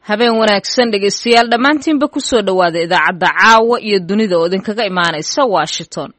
habeen wanaagsan dhegeystayaal dhammaantiinba ku soo dhowaada idaacadda caawa iyo dunida oo idinkaga imaanaysa Washington.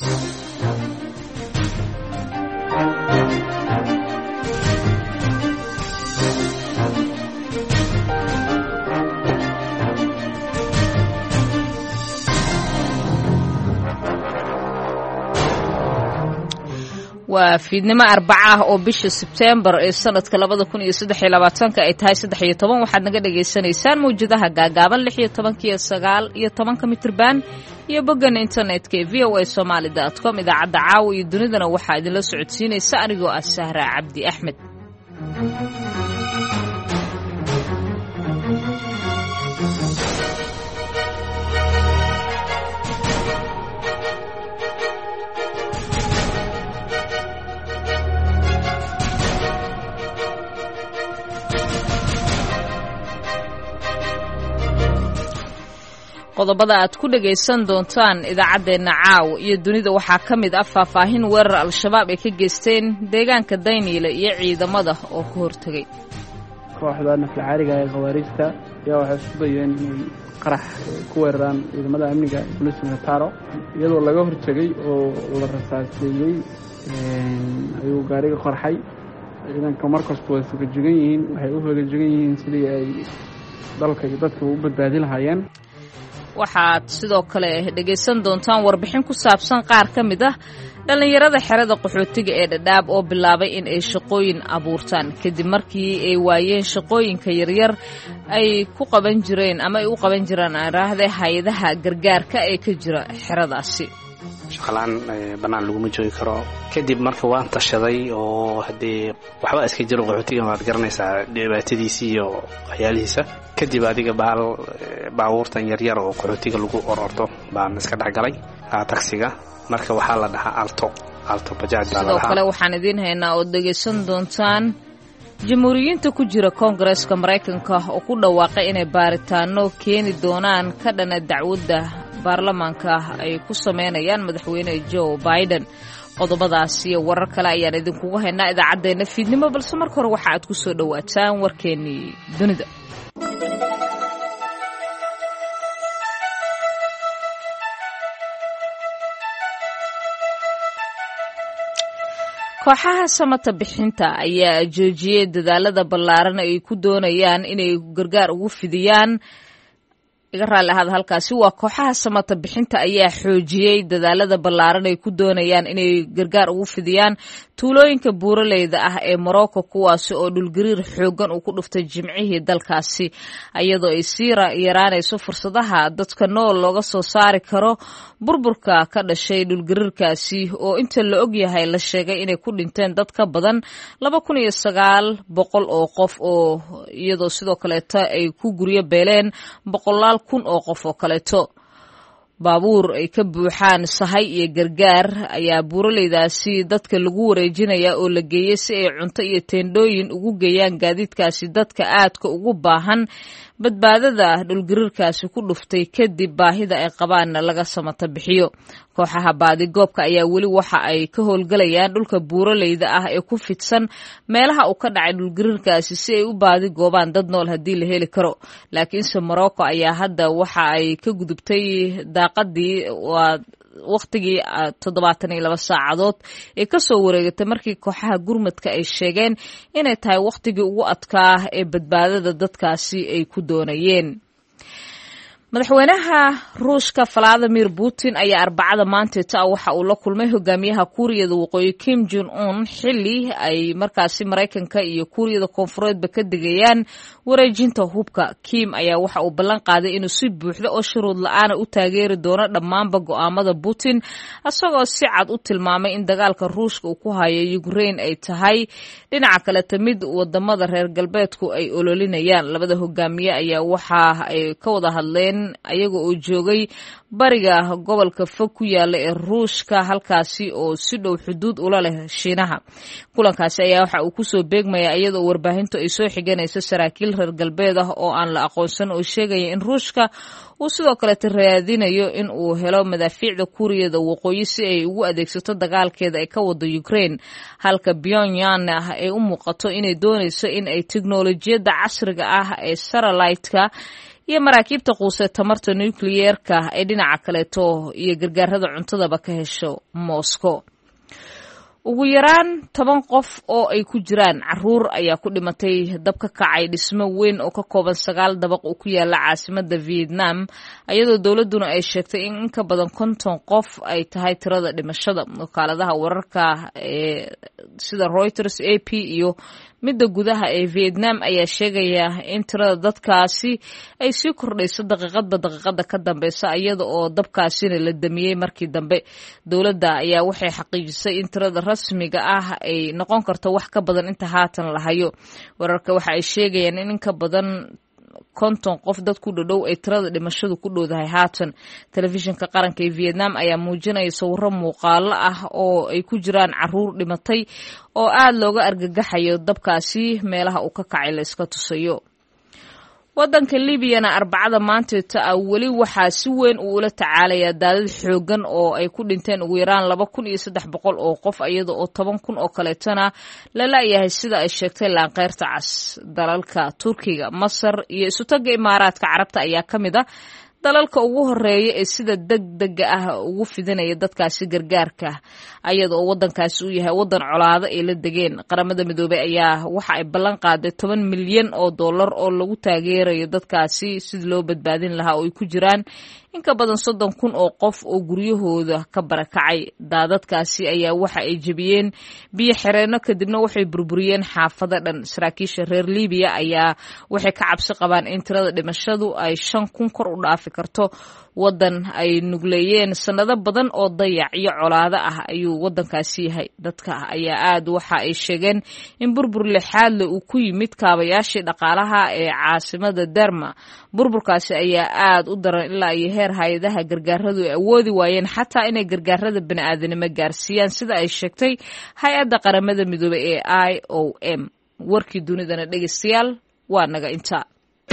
waa fiidnimo Arbaca ah oo bisha September ee sanadka 2023 ay tahay 13 waxaad naga dhageysanaysaan mawjadaha gaagaaban 16 iyo 9 iyo 10 mitirban iyo boggan internetka voasomali.com idaacadda caawa iyo dunidana waxaa idinla socodsiinaysa anigoo ah Sahra Cabdi Axmed. qodobada aad ku dhageysan doontaan idaacadeena caawa iyo dunida waxaa ka mid ah faahfaahin weerar al-shabaab ay ka geysteen deegaanka Dayniile iyo ciidamada oo ka hortagay kooxda naflacaariga ee khawaarijta ayaa waxay isku dayeen inay qarax ku weeraraan ciidamada amniga booliska Taro iyadoo laga hortagay oo la rasaaseeyay ayuu gaariga qarxay ciidanka markasta way fugajigan yihiin waxay u hagajigan yihiin sidii ay dalka iyo dadka u badbaadi lahaayeen. waxaad sidoo kale dhageysan doontaan warbixin ku saabsan qaar ka mid ah dhalinyarada xerada qaxootiga ee Dhadhaab oo bilaabay in ay shaqooyin abuurtaan kadib markii ay waayeen shaqooyinka yaryar ay ku qaban jireen ama ay u qaban jireen araahda hay'adaha gargaarka ee ka jira xeradaasi. shaqalaan banaan lagu joogi karo kadib markii waan tashaday oo hadii waxba iska jiro qaxootiga waad garanaysaa dhibaatadiisa iyo waxyaalihiisa kadib adiga baabuurtan yaryar oo qaxootiga lagu ororto baan iska dhaxgalay taksiga marka waxaa la dhahaa alto bajaaj baa la dhahaa. sidoo kale waxaan idin haynaa oo dhageysan doontaan jamhuuriyiinta ku jira Koongareeska Mareykanka oo ku dhawaaqay inay baaritaano keeni doonaan ka dhana dacwadda baarlamaanka ay ku sameynayaan madaxweyne Joe Biden. qodobadaas iyo warar kale ayaan idinkugu haynaa idaacadeena fiidnimo balse marka hore waxa aad ku soo dhawaataan warkeenii dunida. kooxaha samata bixinta ayaa joojiyay dadaalada ballaaran ay ku doonayaan inay gargaar ugu fidiyaan iga raali ahad halkaasi waa kooxaha samata bixinta ayaa xoojiyay dadaalada ballaaran ay ku doonayaan inay gargaar ugu fidiyaan tuulooyinka buuraleyda ah ee Morocco kuwaasi oo dhulgariir xoogan uu ku dhuftay jimcihii dalkaasi iyadoo ay sii yaraanayso fursadaha dadka nool looga soo saari karo burburka ka dhashay dhulgariirkaasi oo inta la og yahay la sheegay inay ku dhinteen dad ka badan 2900 oo qof oo iyadoo sidoo kale ay ku guryo beeleen boqolaal kun oo qof oo kaleeto. baabuur ay ka buuxaan sahay iyo gargaar ayaa buuraleydaasi dadka lagu wareejinaya oo la geeyay si ay cunto iyo teendooyin ugu geeyaan gaadiidkaasi dadka aadka ugu baahan badbaadada dhulgariirkaasi ku dhuftay kadib baahida ay qabaan laga samata bixiyo. kooxaha baadigoobka ayaa weli waxa ay ka howlgalayaan dhulka buuraleyda ah ee ku fidsan meelaha uu ka dhacay dhulgariirkaasi si ay u baadigoobaan dad nool haddii la heli karo. laakiinse Morocco ayaa hadda waxa ay ka gudubtay daaqadii waqtigii 72 saacadood ee ka soo wareegatay markii kooxaha gurmadka ay sheegeen inay tahay waqtigii ugu adkaa ee badbaadada dadkaasi ay ku doonayeen. madaxweynaha Ruushka Vladimir Putin ayaa Arbacada maanta waxa uu la kulmay hogaamiyaha Kuuriyada Waqooyi Kim Jong Un xilli ay markaasi Mareykanka iyo Kuuriyada Koonfureedba ka digayaan wareejinta hubka. Kim ayaa waxa uu ballan qaaday inuu si buuxda oo shuruud la'aan u taageeri doono dhammaanba go'aamada Putin asagoo si cad u tilmaamay in dagaalka Ruushka uu ku hayo Ukraine ay tahay dhinaca kale mid wadamada reer galbeedku ay ololinayaan. labada hogaamiye ayaa waxa ay ka wada hadleen ayaga oo joogay bariga gobolka fog ku yaala ee ruushka halkaasi oo si dhow xuduud ula leh shiinaha. kulankaasi ayaa waxa uu kusoo beegmaya iyadoo warbaahintu ay soo xiganayso saraakiil reer galbeed ah oo aan la aqoonsan oo sheegaya in ruushka uu sidoo kaleeta raadinayo in uu helo madaafiicda kuuriyada waqooyi si ay ugu adeegsato dagaalkeeda ay ka wado Ukraine, halka Pyongyang ay u muuqato inay doonayso in ay teknolojiyadda casriga ah ee satellite-ka iyo maraakiibta quusa tamarta nuclear-ka ay dhinaca kaleeto iyo gargaarada cuntadaba ka hesho Moscow. ugu yaraan 10 qof oo ay ku jiraan caruur ayaa ku dhimatay dab ka kacay dhismo weyn oo ka kooban 9 dabaq oo ku yaala caasimadda Vietnam, iyadoo dawladuna ay sheegtay in ka badan 50 qof ay tahay tirada dhimashada. wakaaladaha wararka ee sida Reuters, AP iyo midda gudaha ee Vietnam ayaa sheegaya in tirada dadkaasi ay sii kordhayso daqiiqada ka dambeysa iyada oo dabkaasina la damiyey markii dambe. dawladda ayaa waxay xaqiijisay in tirada rasmiga ah ay noqon karto wax ka badan inta haatan la hayo. wararka waxa ay sheegayaan in ka badan 50 qof dad ku dhow ay tirada dhimashadu ku dhowdahay haatan. telefishinka qaranka ee Vietnam ayaa muujinaya sawirro muuqaalo ah oo ay ku jiraan caruur dhimatay oo aad looga argagaxayo dabkaasi meelaha uu ka kacay la iska tusayo. waddanka Libyana Arbacada maanta weli waxaa si weyn ula tacaalaya daadad xoogan oo ay ku dhinteen ugu yaraan 2300 oo qof iyada oo 10,000 oo kaleetana la laayahay sida ay sheegtay Laanqeyrta Cas. dalalka Turkiga, Masar iyo Isutaga Imaaraadka Carabta ayaa kamid ah dalalka ugu horeeya ee sida degdega ah ugu fidinaya dadkaasi gargaarka iyada oo waddankaasi uu yahay waddan colaado ay la degeen. qaramada midoobay ayaa waxa ay ballan qaaday $10 milyan oo lagu taageerayo dadkaasi sidii loo badbaadin lahaa oo ay ku jiraan in ka badan 30,000 oo qof oo guryahooda ka barakacay. daadadkaasi ayaa waxa ay jebiyeen biyo xireenno kadibna waxay burburiyeen xaafado dhan. saraakiisha reer Liibiya ayaa waxay ka cabsi qabaan in tirada dhimashadu ay 5,000 kor u dhaafi karto. waddan ay nugleeyeen sanado badan oo dayac iyo colaado ah ayuu waddankaasi yahay. dadka ayaa aad waxa ay sheegeen in burbur lixaad leh uu ku yimid kaabayaashii dhaqaalaha ee caasimada Derma. burburkaasi ayaa aad u daran ilaa iyo heer hay'adaha gargaaradu ay awoodi waayeen xataa inay gargaarada bini'aadanimo gaarsiiyaan sida ay sheegtay hay'adda qaramada midoobay ee IOM. warkii dunidana dhegeystayaal waa naga intaa.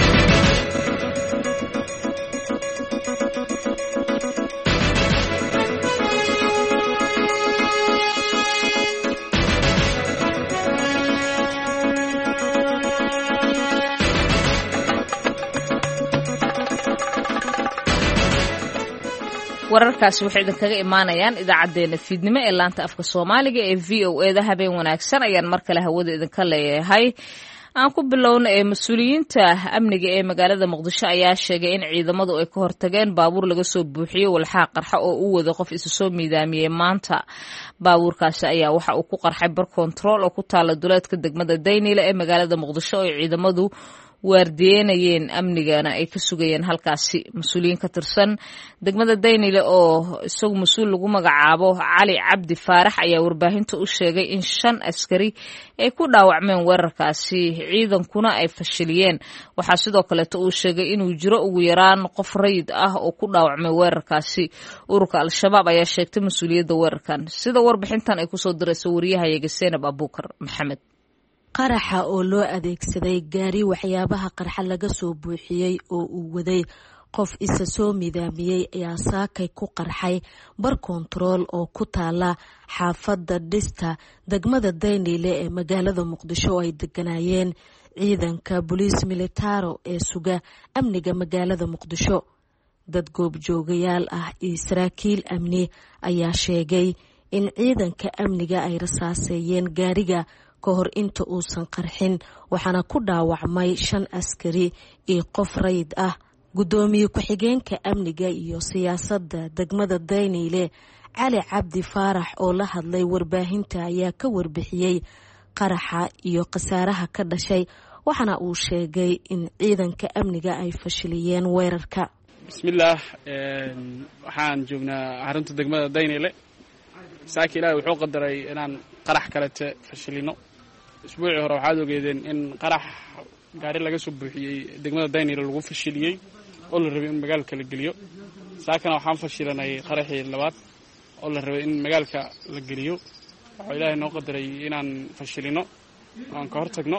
wararkaasi waxay idinkaga imaanayaan idaacadeena fiidnimo ee laanta afka Soomaaliga ee VOA-da. habeen wanaagsan ayaan mar kale hawada idinka leeyahay. aan ku bilowno mas'uuliyiinta amniga ee magaalada Muqdisho ayaa sheegay in ciidamadu ay ka hortageen baabuur laga soo buuxiyay walxaha qarxa oo uu wado qof isu soo miidaamiyay maanta. baabuurkaasi ayaa waxa uu ku qarxay bar control oo ku taala duleedka degmada Daynile ee magaalada Muqdisho oo ciidamadu waardiyeynayeen amnigana ay ka sugayeen halkaasi. mas-uuliyiin ka tirsan degmada Daynile oo isagu mas-uul lagu magacaabo Cali Cabdi Faarax ayaa warbaahinta u sheegay in 5 askari ay ku dhaawacmeen weerarkaasi ciidankuna ay fashiliyeen. waxaa sidoo kale uu sheegay inuu jiro ugu yaraan qof rayid ah oo ku dhaawacmay weerarkaasi. ururka Al-Shabaab ayaa sheegtay mas-uuliyadda weerarkan sida warbixintan ay kusoo dirayso wariyahayaga Seenab Abuukar Maxamed. qaraxa oo loo adeegsaday gaari waxyaabaha qarxa laga soo buuxiyey oo uu waday qof isa soo midaamiyey ayaa saakay ku qarxay bar kontarool oo ku taala xaafadda Dhista degmada Daynile ee magaalada Muqdisho ay deganayeen ciidanka booliis militaro ee suga amniga magaalada Muqdisho. dad goobjoogayaal ah iyo saraakiil amni ayaa sheegay in ciidanka amniga ay rasaaseeyeen gaariga ka hor inta uusan qarxin, waxaana ku dhaawacmay 5 askari iyo qof rayid ah. gudoomiye ku-xigeenka amniga iyo siyaasadda degmada Daynile Cali Cabdi Faarax oo la hadlay warbaahinta ayaa ka warbixiyey qaraxa iyo khasaaraha ka dhashay, waxaana uu sheegay in ciidanka amniga ay fashiliyeen weerarka. bismillaah waxaan joognaa xarunta degmada Daynile. saaki ilaahay wuxuu qadaray inaan qarax kalete fashilino. isbuucii hore waxaad ogeedeen in qarax gaari laga soo buuxiyey degmada Daynile lagu fashiliyey oo la rabay in magaalka la geliyo. saakana waxaan fashilanay qaraxii labaad oo la rabay in magaalka la geliyo. waxaa ilaahay noo qadaray inaan fashilino aan ka hortagno.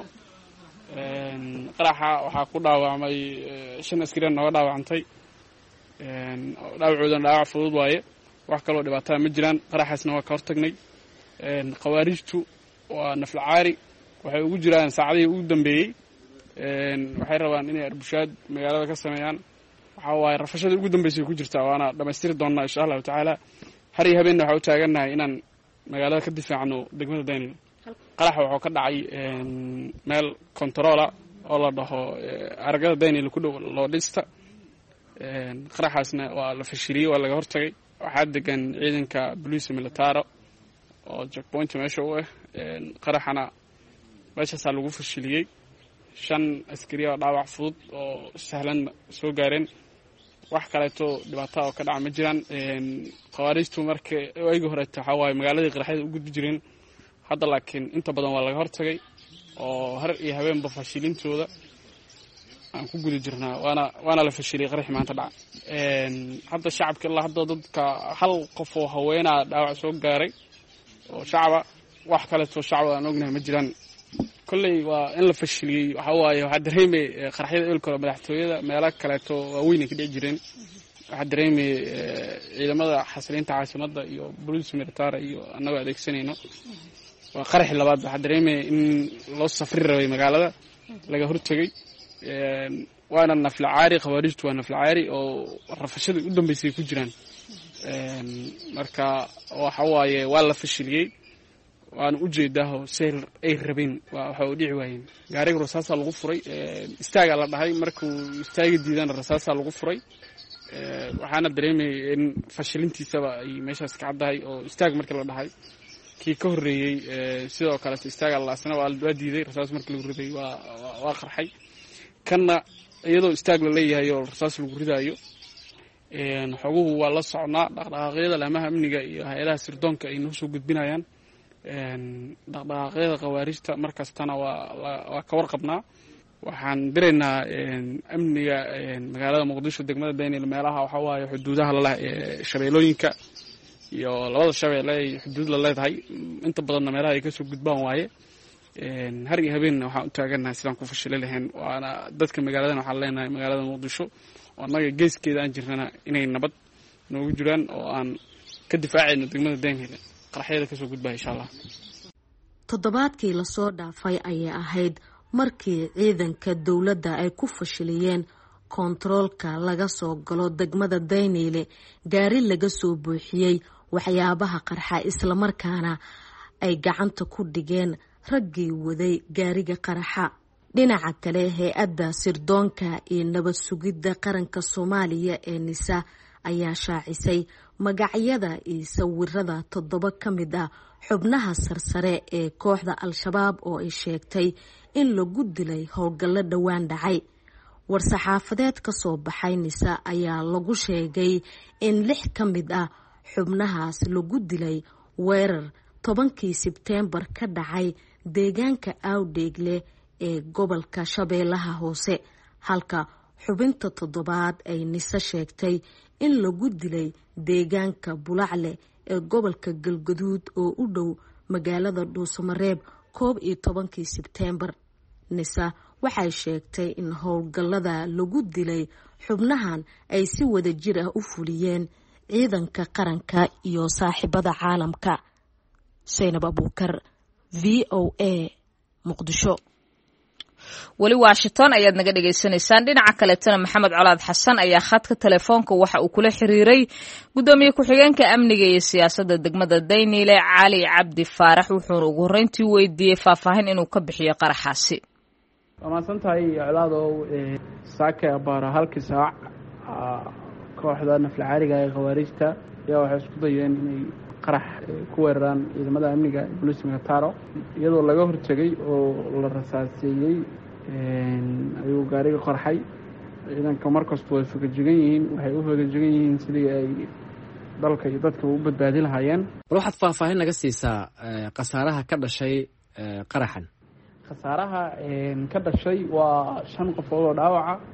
qaraxa waxaa ku dhaawacmay 5 askari nooga dhaawacantay. dhaawacoodana dhaawac fudud waaye, wax kaloo dhibaatada ma jiraan. qaraxaasna waa ka hortagnay. khawaarijtu waa naflacaari, waxay ugu jiraan saacadihii ugu dambeeyey. waxay rabaan inay arbushaad magaalada ka sameeyaan. waxaa waaye rafashada ugu dambeysay ku jirtaa, waana dhammaystiri doonnaa insha allahu tacaala. har iyo habeenna waxaa u taagannahay inaan magaalada ka difaacno degmada Daynile. qaraxa wuxuu ka dhacay meel kontaroola oo la dhaho aragada Daynile ku dhow loo dhista. qaraxaasna waa la fashiliyey, waa laga hortagay. waxaa degan ciidanka booliiska militaro oo checkpoint meesha u ah. qaraxana meeshaasaa lagu fashiliyey. 5 askari oo dhaawac fudud oo sahlan soo gaareen. wax kaleeto dhibaato oo ka dhaca ma jiraan. khawaarijtu marka ayga horeeto waxaa waaye magaaladii qaraxyada u gudbi jireen. hadda laakiin inta badan waa laga hortagay oo har iyo habeenba fashilintooda aan ku guda jirnaa. waana la fashiliyey qaraxii maanta dhaca. hadda shacabka ilaa hadda dadka hal qof oo haweenaa dhaawac soo gaaray oo shacaba. wax kaleeto shacaba aan ognahay ma jiraan. kolley waa in la fashiliyey. waxaa waaye waxaa dareemay qaraxyada eelkooda madaxtooyada meelo kaleeto waaweyn ay ka dhici jireen. waxaa dareemay ciidamada xasilinta caasimadda iyo booliiska militari iyo annagoo adeegsanayno. waa qaraxii labaad. waxaa dareemay in loo safri rabay magaalada, laga hortagay. waana naflacaari, khawaarijtu waa naflacaari oo rafashada u dambeysay ku jiraan. marka waxa waaye waa la fashiliyey. waana ujeedaaho seyr ay rabeen waxa u dhici waayeen. gaariga rasaasaa lagu furay. istaagaa la dhahay, markuu istaaga diidana rasaasaa lagu furay. waxaana dareemayay in fashilintiisaba ay meeshaas ka caddahay oo istaag markii la dhahay. kii ka horreeyey sidoo kaleeto istaaga laasna waa diiday. rasaas markii lagu riday waa qarxay. kanna iyadoo istaag la leeyahay oo rasaas lagu ridaayo. xoguhu waa la socnaa. dhaqdhaqaaqyada laamaha amniga iyo hay-adaha sirdoonka ay noo soo gudbinayaan. dhaqdhaqaaqyada khawaarijta markastana waa ka warqabnaa. waxaan diraynaa amniga magaalada muqdisho, degmada Daynile, meelaha waxaa waaye xuduudaha laleh ee shabeellooyinka iyo labada shabeelle ay xuduud la leedahay. inta badanna meelaha ay kasoo gudbaan waaye. har iyo habeenna waxaan u taagannahay sidaan ku fashili lahayn. waana dadka magaaladan waxaan leenahay magaalada muqdisho oo annaga geeskeeda aan jirnana inay nabad noogu jiraan oo aan ka difaacayno degmada Daynile qaraxyada kasoo gudbaa insha allah. toddobaadkii lasoo dhaafay ayay ahayd markii ciidanka dowladda ay ku fashiliyeen kontaroolka laga soo galo degmada Daynile gaari laga soo buuxiyey waxyaabaha qarxa, islamarkaana ay gacanta ku dhigeen raggii waday gaariga qaraxa. dhinaca kale, hay-adda sirdoonka iyo nabad sugidda qaranka Soomaaliya ee NISA ayaa shaacisay magacyada iyo sawirada 7 ka mid ah xubnaha sarsare ee kooxda Al-Shabaab oo ay sheegtay in lagu dilay howlgallo dhowaan dhacay. war-saxaafadeed ka soo baxay NISA ayaa lagu sheegay in 6 ka mid ah xubnahaas lagu dilay weerar 10kii Sebteembar ka dhacay deegaanka Awdheegle ee gobolka Shabeellaha Hoose, halka xubinta 7aad ay NISA sheegtay in lagu dilay deegaanka Bulacle ee gobolka Galgaduud oo u dhow magaalada Dhuusamareeb 11kii Sebteembar. NISA waxay sheegtay in howlgallada lagu dilay xubnahan ay si wada jir ah u fuliyeen ciidanka qaranka iyo saaxiibada caalamka. Zainab Abuukar, VOA, Muqdisho. weli Washington ayaad naga dhageysanaysaan. dhinaca kaleetana Maxamed Colaad Xasan ayaa khadka telefoonka waxa uu kula xiriiray gudoomiye ku-xigeenka amniga iyo siyaasadda degmada Daynile Cali Cabdi Faarax, wuxuuna ugu horreyntii weydiiyey faahfaahin inuu ka bixiyo qaraxaasi. waa mahadsantahay Colaadow. saaka abaara 1 saac kooxda naflacaariga ee khawaarijta ayaa waxay isku dayeen inay qarax ku weeraraan ciidamada amniga booliiska militaro. iyadoo laga hortagay oo la rasaaseeyey ayuu gaariga qarxay. ciidanka markasta way fegajigan yihiin. waxay u fegajigan yihiin sidii ay dalka iyo dadka u badbaadi lahaayeen. waxaad faahfaahin naga siisaa khasaaraha ka dhashay qaraxan. khasaaraha ka dhashay waa 5 qofood oo dhaawaca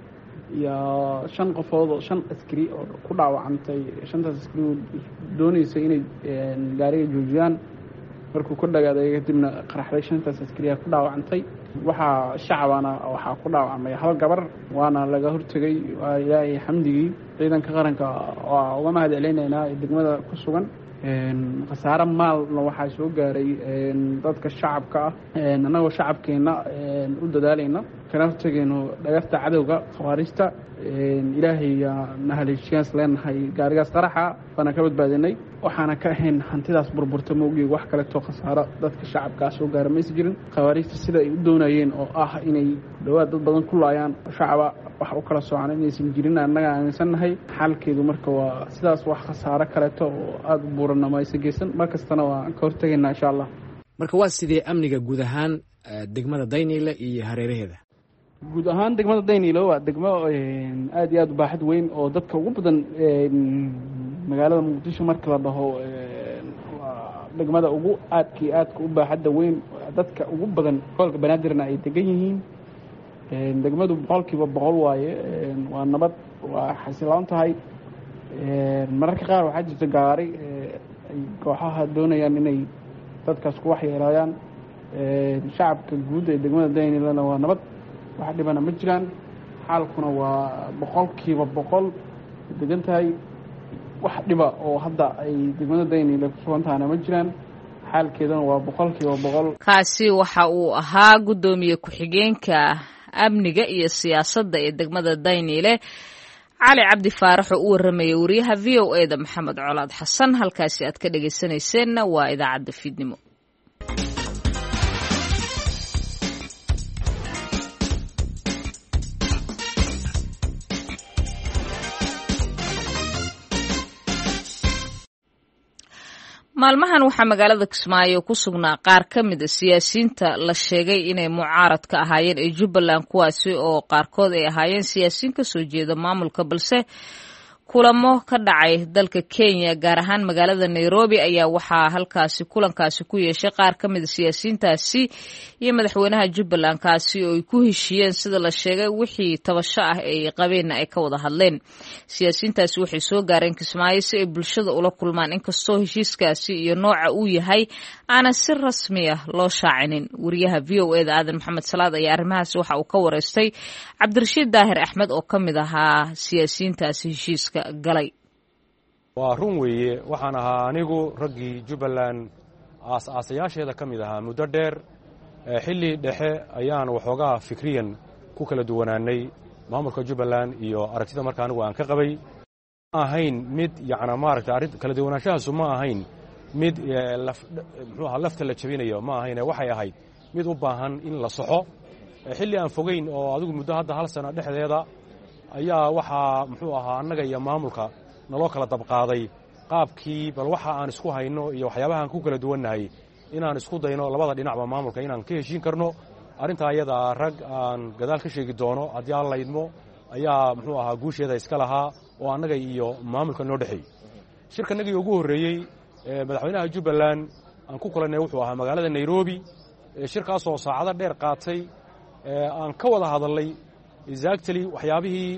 iyo 5 qofood oo 5 askari oo ku dhaawacantay 5taas askari doonaysay inay gaariga joojiyaan markuu ku dhagaaday kadibna qaraxday 5taas askari ku dhaawacantay shacabana waxaa ku dhaawacmay hal gabar waana laga hortagay ilaahay xamdigii ciidanka qaranka oo uga mahad celinayna degmada ku sugan khasaare maalna waxaa soo gaaray dadka shacabka ah annagoo shacabkeena u dadaalayna kana hortagayno dhagarta cadowga khawaarijta ilaahay nahaleeshiyaas leenahay gaarigaas qaraxa bana ka badbaadinay waxaana ka ahayn hantidaas burburta moogii wax kale too khasaaro dadka shacabka soo gaaray ma jirin khawaarijta sida ay u doonayeen oo ah inay dhawaad dad badan ku laayaan shacaba wax u kala socon inaysan jirin annaga aaminsanahay xalkeedu marka waa sidaas wax khasaaro kale too aad u buuran ma aysan geysan markastana waa ka hortagaynaa insha Allah. Marka waa sidee amniga guud ahaan degmada Daynile iyo hareeraheeda? Guud ahaan degmada Daynile waa degmo aad iyo aad u baaxad weyn oo dadka ugu badan magaalada Muqdisho marka la dhaho waa degmada ugu aadka u baaxadda weyn dadka ugu badan gobolka Banaadirna ay degan yihiin degmadu 100% waaye waa nabad waa xasiloon tahay mararka qaar waxaa jirta gaari ay kooxaha doonayaan inay dadkaas ku waxyeelayaan shacabka guud ee degmada Daynilana waa nabad wax dhibana ma jiraan xaalkuna waa 100% degan tahay wax dhiba oo hadda ay degmada Daynile ku sugan tahay ma jiraan xaalkeedana waa 100%. kaasi waxa uu ahaa gudoomiye ku-xigeenka amniga iyo siyaasadda ee degmada Daynile cali cabdi faarax oo u waramayay wariyaha VOA-da Maxamed Colaad Xasan halkaasi aad ka dhageysanayseen waa idaacadda fiidnimo. maalmahan waxaa magaalada Kismaayo ku sugnaa qaar ka mid ah siyaasiyiinta la sheegay inay mucaarad ka ahaayeen ee Jubbaland kuwaasi oo qaarkood ay ahaayeen siyaasiyiin ka soo jeeda maamulka balse kulamo ka dhacay dalka Kenya gaar ahaan magaalada Nairobi ayaa waxaa halkaasi kulankaasi ku yeeshay qaar ka mid ah siyaasiyiintaasi iyo madaxweynaha Jubbaland kaasi oo ay ku heshiiyeen sida la sheegay wixii tabasho ah ay qabeen ay ka wada hadleen siyaasiyiintaasi waxay soo gaareen Kismaayo si ay bulshada ula kulmaan inkastoo heshiiskaasi iyo nooca uu yahay aan si rasmi ah loo shaacinin wariyaha VOA-da Aadan Maxamed Salaad ayaa arrimahaas waxa uu ka wareystay Cabdirashiid Daahir Axmed oo ka mid ahaa siyaasiyiintaasi heshiiska galay. waa run weeye waxaan ahaa anigu raggii Jubbaland aasayaasheeda ka mid ahaa muddo dheer xilli dhexe ayaan waxoogaa fikriyan ku kala duwanaanay maamulka Jubbaland iyo aragtida markaa anigu aan ka qabay ahayn mid maaragtay arrin kala duwanaanshahaas ma ahayn mid lafta la jabinayo ma ahayn waxay ahayd mid u baahan in la saxo xilli aan fogeyn oo adigu muddo hadda hal sano dhexdeeda ayaa waxaa annaga iyo maamulka naloo kala dabqaaday qaabkii bal waxa aan isku hayno iyo waxyaabaha aan ku kala duwannahay inaan isku dayno labada dhinacba maamulka inaan ka heshiin karno arrintaa iyada rag aan gadaal ka sheegi doono haddii aan laydmo ayaa guusheeda iska lahaa oo annaga iyo maamulka noo dhexeeyey shirkanagii ugu horreeyey madaxweynaha Jubbaland aan ku kulannay wuxuu ahaa magaalada Nairobi shirkaasoo saacado dheer qaatay aan ka wada hadalnay exactly waxyaabihii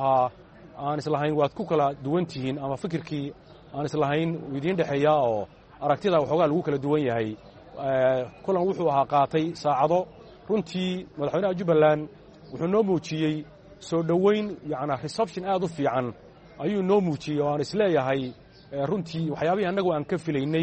aan islahayn waad ku kala duwan tihiin ama fikirkii aan islahayn idiin dhexeeya oo aragtida waxoogaa lagu kala duwan yahay kulan wuxuu ahaa qaatay saacado runtii madaxweynaha Jubbaland wuxuu noo muujiyey soo dhoweyn reception aad u fiican ayuu noo muujiyey oo aan isleeyahay runtii waxyaabihii annagu aan ka filaynay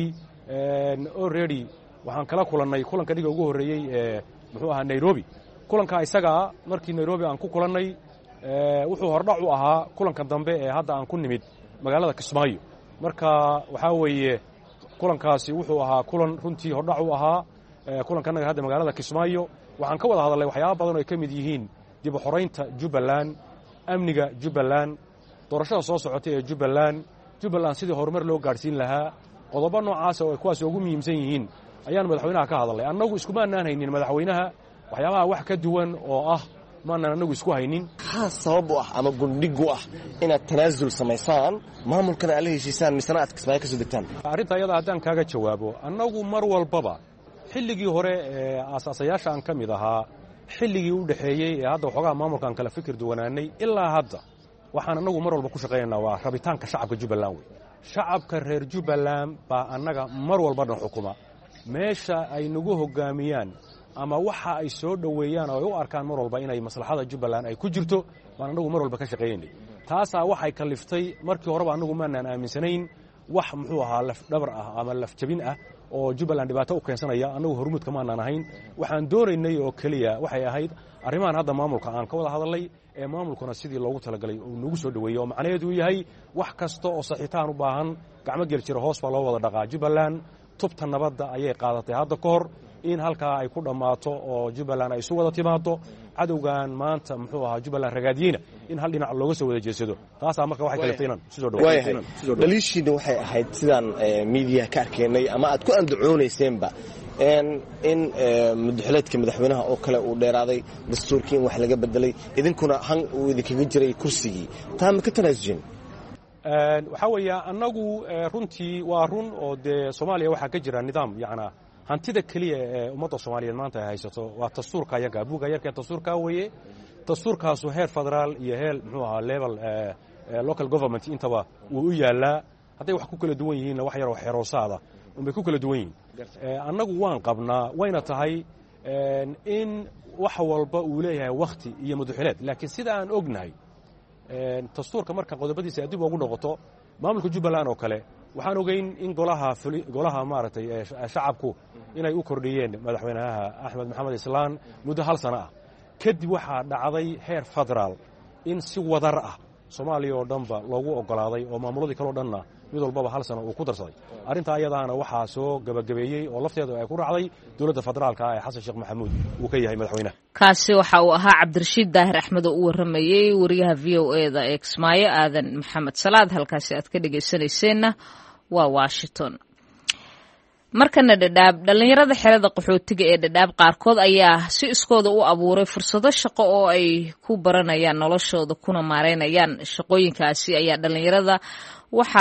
already waxaan kala kulannay kulanka dhiga ugu horreeyey Nairobi kulanka isaga markii Nairobi aan ku kulannay wuxuu hordhac u ahaa kulanka dambe ee hadda aan ku nimid magaalada Kismaayo marka waxa weeye kulankaasi wuxuu ahaa kulan runtii hordhac u ahaa kulankanaga hadda magaalada Kismaayo waxaan ka wada hadalnay waxyaabo badan oo ay ka mid yihiin dib u xoreynta Jubbaland amniga Jubbaland doorashada soo socotay ee Jubbaland sidii horumar loo gaarsiin lahaa qodobo noocaas oo kuwaas ugu muhiimsan yihiin ayaan madaxweynaha ka hadalnay annagu iskuma aanaynin madaxweynaha waxyaabaha wax ka duwan oo ah maana anagu isku haynin sabab u ah ama gundhig u ah inaad tanaasul samaysaan maamulkana ala heshiisaan misna aad Kismaayo ka soo degtaan arrinta iyada haddaan kaaga jawaabo annagu mar walbaba xilligii hore ee aasaasyaasha aan ka mid ahaa xilligii u dhaxeeyey ee hadda waxoogaa maamulkaan kala fikir duwanaanay ilaa hadda waxaan annagu mar walba ku shaqaynaynaa waa rabitaanka shacabka Jubbaland wey. Shacabka reer Jubbaland baa annaga mar walba dhan xukuma. Meesha ay nagu hogaamiyaan ama waxa ay soo dhaweeyaan oo ay u arkaan mar walba inay maslaxada Jubbaland ay ku jirto baan annagu mar walba ka shaqaynay. Taasaa waxay kaliftay markii horeba annagu maanaan aaminsanayn wax muxuu ahaa laf dhabar ah ama laf jabin ah oo Jubbaland dhibaato u keensanaya annagu hormuud kama aanan ahayn. Waxaan doonaynay oo kaliya waxay ahayd arrimahan hadda maamulka aan ka wada hadalay ee maamulkuna sidii loogu talagalay uu nagu soo dhaweeyo oo macnaheedu yahay wax kasta oo saxiitaan u baahan gacmo gel jira hoos baa loo wada dhaqaa. Jubbaland tubta nabadda ayay qaadatay hadda ka hor in halkaa ay ku dhammaato oo Jubbaland ay isu wada timaado cadowgan maanta muxuu ahaa Jubbaland ragaadiyeyna in hal dhinac looga soo wada jeedsado. Taasaa marka waxay kaliftay inaan soo dhaweeyo. Dhaliishiina waxay ahayd sidaan media ka arkaynay ama aad ku andacoonayseenba in madaxweynaha madaxweynaha oo kale uu dheeraaday dastuurkii in wax laga bedelay idinkuna han uu idinkaga jiray kursigii taa ma ka tanaasujin waxa weeye annagu runtii waa run oo dee Soomaaliya waxa ka jira nidaam yacna hantida kaliya ee ummadda Soomaaliyeed maanta ay haysato waa dastuurka ayaga buuga yarka dastuurka weeye dastuurkaasu heer federaal iyo heer muxuu ahaa level local government intaba uu u yaalaa hadday wax ku kala duwan yihiin wax yar oo xeroosaada bay ku kala duwan yihiin annagu waan qabnaa wayna tahay in wax walba uu leeyahay waqti iyo madaxweynaad laakiin sida aan ognahay dastuurka marka qodobadiisa dib ugu noqoto maamulka Jubbaland oo kale waxaan ogeyn in golaha maaragtay shacabku inay u kordhiyeen madaxweynaha Axmed Maxamed Islaan muddo hal sano ah kadib waxaa dhacday heer federaal in si wadar ah Soomaaliya oo dhanba loogu ogolaaday oo maamuladii kale oo dhanna mid walbaba hal sano uu ku darsaday arinta ayadaana waxaa soo gabagabeeyey oo lafteedu ay ku raacday dowladda federaalka ee Xasan Sheekh Maxamuud uu ka yahay madaxweynaha kaasi waxa uu ahaa Cabdirashiid Daahir Axmed oo u waramayay wariyaha VOA-da Kismaayo Aadan Maxamed Salaad halkaasi aad ka dhageysanayseena waa Washington markana dhalinyarada xerada qaxootiga ee Dadaab qaarkood ayaa si iskooda u abuuray fursado shaqo oo ay ku baranayaan noloshooda kuna maareynayaan shaqooyinkaasi ayaa dhalinyarada waxa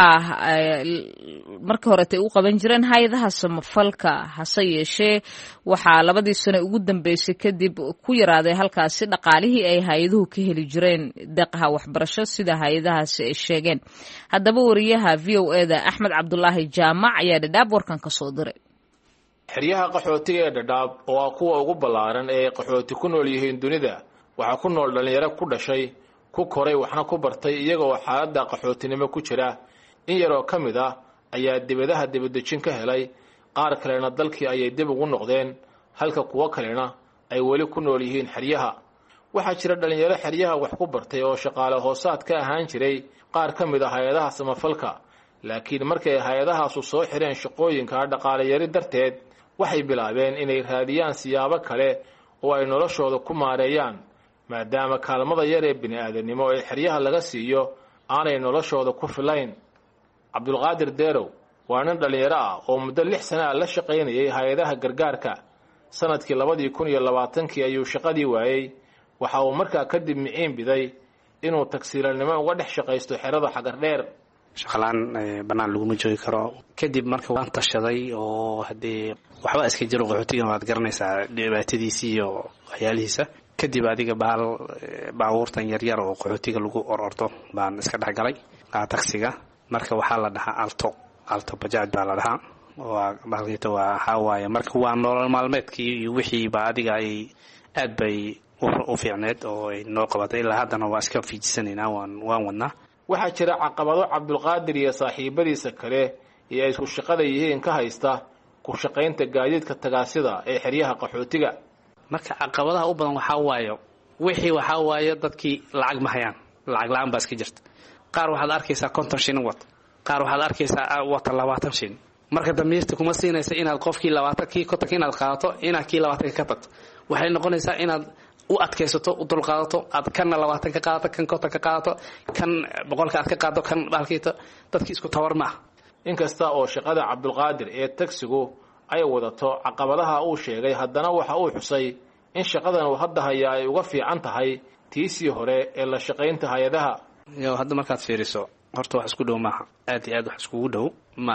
markii hore ay u qaban jireen hay'adaha samafalka hase yeeshee waxa labadii sano ugu dambeysay kadib ku yaraaday halkaasi dhaqaalihii ay hay'aduhu ka heli jireen deeqaha waxbarasho sida hay'adahaasi ay sheegeen haddaba wariyaha VOA-da Axmed Cabdullaahi Jaamac ayaa Dadaab warkan ka soo diray xeryaha qaxootiga ee Dadaab oo kuwa ugu ballaaran ee qaxooti ku nool yihiin dunida waxa ku nool dhalinyaro ku dhashay ku koray waxna ku bartay iyagoo xaaladda qaxootinimo ku jira in yaroo ka mid ah ayaa dibadaha dibadejin ka helay qaar kalena dalkii ayay dib ugu noqdeen halka kuwa kalena ay weli ku nool yihiin xeryaha waxaa jira dhalinyaro xeryaha wax ku bartay oo shaqaale hoosaad ka ahaan jiray qaar ka mid ah hay'adaha samafalka laakiin markay hay'adahaasu soo xireen shaqooyinka dhaqaale yari darteed waxay bilaabeen inay raadiyaan siyaabo kale oo ay noloshooda ku maareeyaan maadaama kaalmada yar ee bini'aadanimo ee xeryaha laga siiyo aanay noloshooda ku filayn Cabdulqaadir Deerow waa nin dhalinyaro ah oo muddo 6 sano la shaqaynayay hay'adaha gargaarka sanadkii 2020 ayuu shaqadii waayay waxa uu markaa kadib miciin biday inuu tagsiilanimo uga dhex shaqaysto xerada xagar dheer shaqalaan banaan lagu ma joogi karo kadib marka waan tashaday oo hadii waxba iska jiro qaxootiga waad garanaysaa dhibaatadiisa iyo waxyaalihiisa kadib adiga baabuurtan yar yar oo qaxootiga lagu ororto baan iska dhaxgalay taksiga marka waxaa la dhahaa alto bajaaj baa la dhahaa waa baalkeeta waa hawaaye marka waa nolol maalmeedkii iyo wixii ba adiga ay aad bay u fiicneed oo ay noo qabatay ilaa haddana waa iska fiijisanaynaa waan wadnaa waxaa jira caqabado Cabdulqaadir iyo saaxiibadiisa kale ee ay isku shaqada yihiin ka haysta ku shaqaynta gaadiidka tagaasida ee xeryaha qaxootiga marka caqabadaha u badan waxaa waaye dadkii lacag ma hayaan lacag la'aan baa iska jirta qaar waxaad arkaysaa 50 shilin wata qaar waxaad arkaysaa wata 20 shilin marka damiirta kuma siinaysa inaad qofkii 20 kii konton inaad qaadato inaad kii 20 ka tagto waxay noqonaysaa inaad u adkaysato u dulqaadato aad kan 20 ka qaadato kan konton ka qaadato kan 100 ka aad ka qaadato kan baalkiita dadkii isku tawar ma inkasta oo shaqada Cabdulqaadir ee tagsigu ay wadato caqabadaha uu sheegay haddana waxa uu xusay in shaqadan uu hadda hayaa ay uga fiican tahay tiisii hore ee la shaqaynta hay'adaha hadda markaad fiiriso horta wax isku dhow maaha aad iyo aad wax iskugu dhow maaha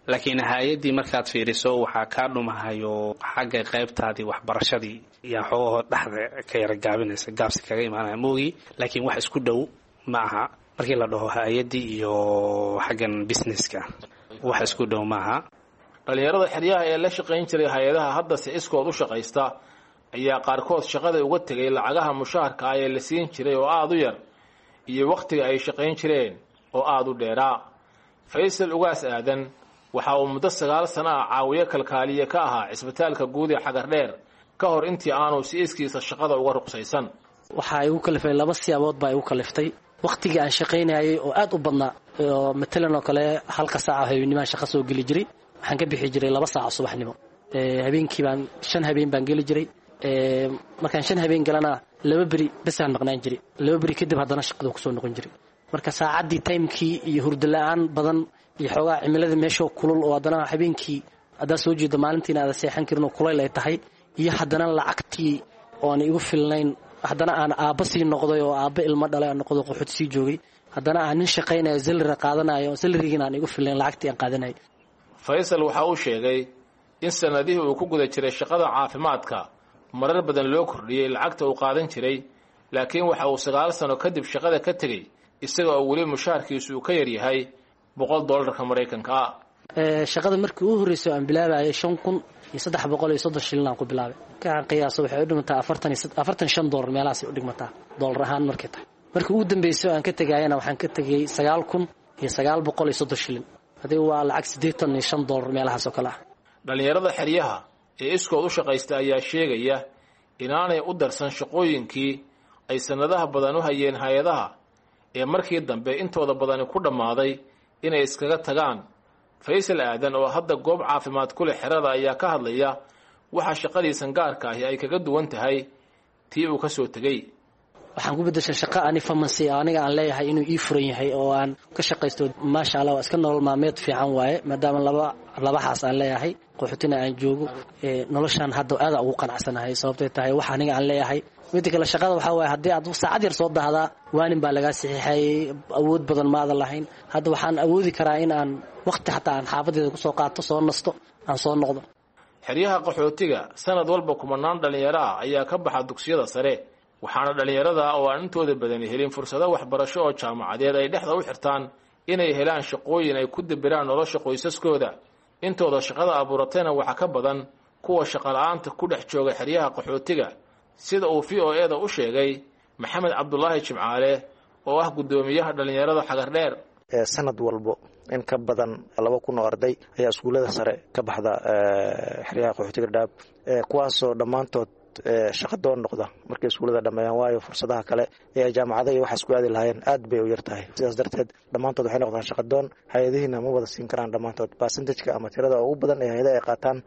laakiin hay-addii markaad fiiriso waxaa kaa dhumahayo xagga qaybtaadii waxbarashadii yaa xoogahoo dhexda ka yara gaabinaysa gaabsi kaga imaanaya moogii laakiin wax isku dhow ma aha markii la dhaho hay-addii iyo xaggan businesska wax isku dhow maaha. dhalinyarada xeryaha ee la shaqayn jiray hay-adaha haddase iskood u shaqaysta ayaa qaarkood shaqada uga tegay lacagaha mushaharka ah ee la siin jiray oo aada u yar iyo wakhtiga ay shaqayn jireen oo aada u dheeraa. faysal ugaas aadan waxa uu muddo 9 sano ah caawiye kalkaaliye ka ahaa cisbitaalka guud ee Xagardheer ka hor intii aanu si iskiisa shaqada uga ruqsaysan. waxa ay u kaliftay laba siyaabood baa ay u kaliftay waqtiga aan shaqaynayay oo aad u badnaa oo matalan oo kale halka saac habeenimo shaqo soo gali jiray waxaan ka bixi jiray 2 saac subaxnimo habeenkii baan 5 habeen baan gali jiray markaan 5 habeen galana 2 bari bas aan maqnaan jiray 2 bari kadib haddana shaqada ku soo noqon jiray marka saacadii timekii iyo hurdo la'aan badan iyo xoogaa cimilada meesha kulul oo haddana habeenkii hadaa soo jeedo maalintiina aad seexan karin oo kuleyl ay tahay iyo haddana lacagtii oo aan igu filnayn haddana aan aabba sii noqday oo aabba ilmo dhalay aan noqdo qoxod sii joogay haddana aan nin shaqaynayo salary qaadanayo oo salarygiina aan igu filnayn lacagtii aan qaadanay. Faysal waxa uu sheegay in sanadihii uu ku guda jiray shaqada caafimaadka marar badan loo kordhiyay lacagta uu qaadan jiray laakiin waxa uu 9 sano kadib shaqada ka tagay isaga oo weli mushaharkiisu ka yar yahay $100 Mareykanka ah. shaqada markii uu horeysay aan bilaabay 5330 shilin aan ku bilaabay ka qiyaaso waxay u dhimantaa $45 meelahaas u dhigmataa dollar ahaan markii tahay markii ugu dambeysay aan ka tagayna waxaan ka tagay 9930 shilin hadii waa lacag $85 meelahaas oo kala ah. dhalinyarada xeryaha ee iskood u shaqaysta ayaa sheegaya inaanay u darsan shaqooyinkii ay sanadaha badan u hayeen hay'adaha ee markii dambe intooda badan ku dhamaaday inay iskaga tagaan. Faysal aadan oo hadda goob caafimaad ku leh xerada ayaa ka hadlaya waxa shaqadiisan gaarka ah ay kaga duwan tahay tii uu ka soo tagay. waxaan ku bedeshay shaqo ani pharmacy aniga aan leeyahay inuu ii furan yahay oo aan ka shaqaysto maasha Allah iska nolol maalmeed fiican waaye maadaama laba xaas aan leeyahay qoxotina aan joogo noloshan hadda aad ugu qanacsanahay sababtay tahay waxa aniga aan leeyahay mid kale shaqada waxa waaye hadii aad saacad yar soo dahdaa waanin baa laga saxiixay awood badan ma lahayn hadda waxaan awoodi karaa in aan waqti xataa aan xaafadeeda ku soo qaato soo nasto aan soo noqdo. xeryaha qaxootiga sanad walba kumanaan dhalinyaro ah ayaa ka baxa dugsiyada sare waxaana dhalinyarada oo aan intooda badan helin fursado waxbarasho oo jaamacadeed ay dhexda u xirtaan inay helaan shaqooyin ay ku dibiraan nolosha qoysaskooda. intooda shaqada abuuratayna waxa ka badan kuwa shaqo la'aanta ku dhex jooga xeryaha qaxootiga sida uu VOA-da u sheegay Maxamed Cabdullaahi Jimcaale oo ah gudoomiyaha dhalinyarada Xagardheer. sanad walbo in ka badan 2,000 oo arday ayaa iskuulada sare ka baxda xeryaha qaxootiga Dhadhaab kuwaasoo dhammaantood shaqo doon noqda markay iskuulada dhameeyaan waayo fursadaha kale ee jaamacadaha iyo waxa isku aadi lahaayeen aad bay u yartahay sidaas darteed dhammaantood waxay noqdaan shaqo doon hay'adihiina ma wada siin karaan dhammaantood percentage-ka ama tirada ugu badan ee hay'adaha ay qaataan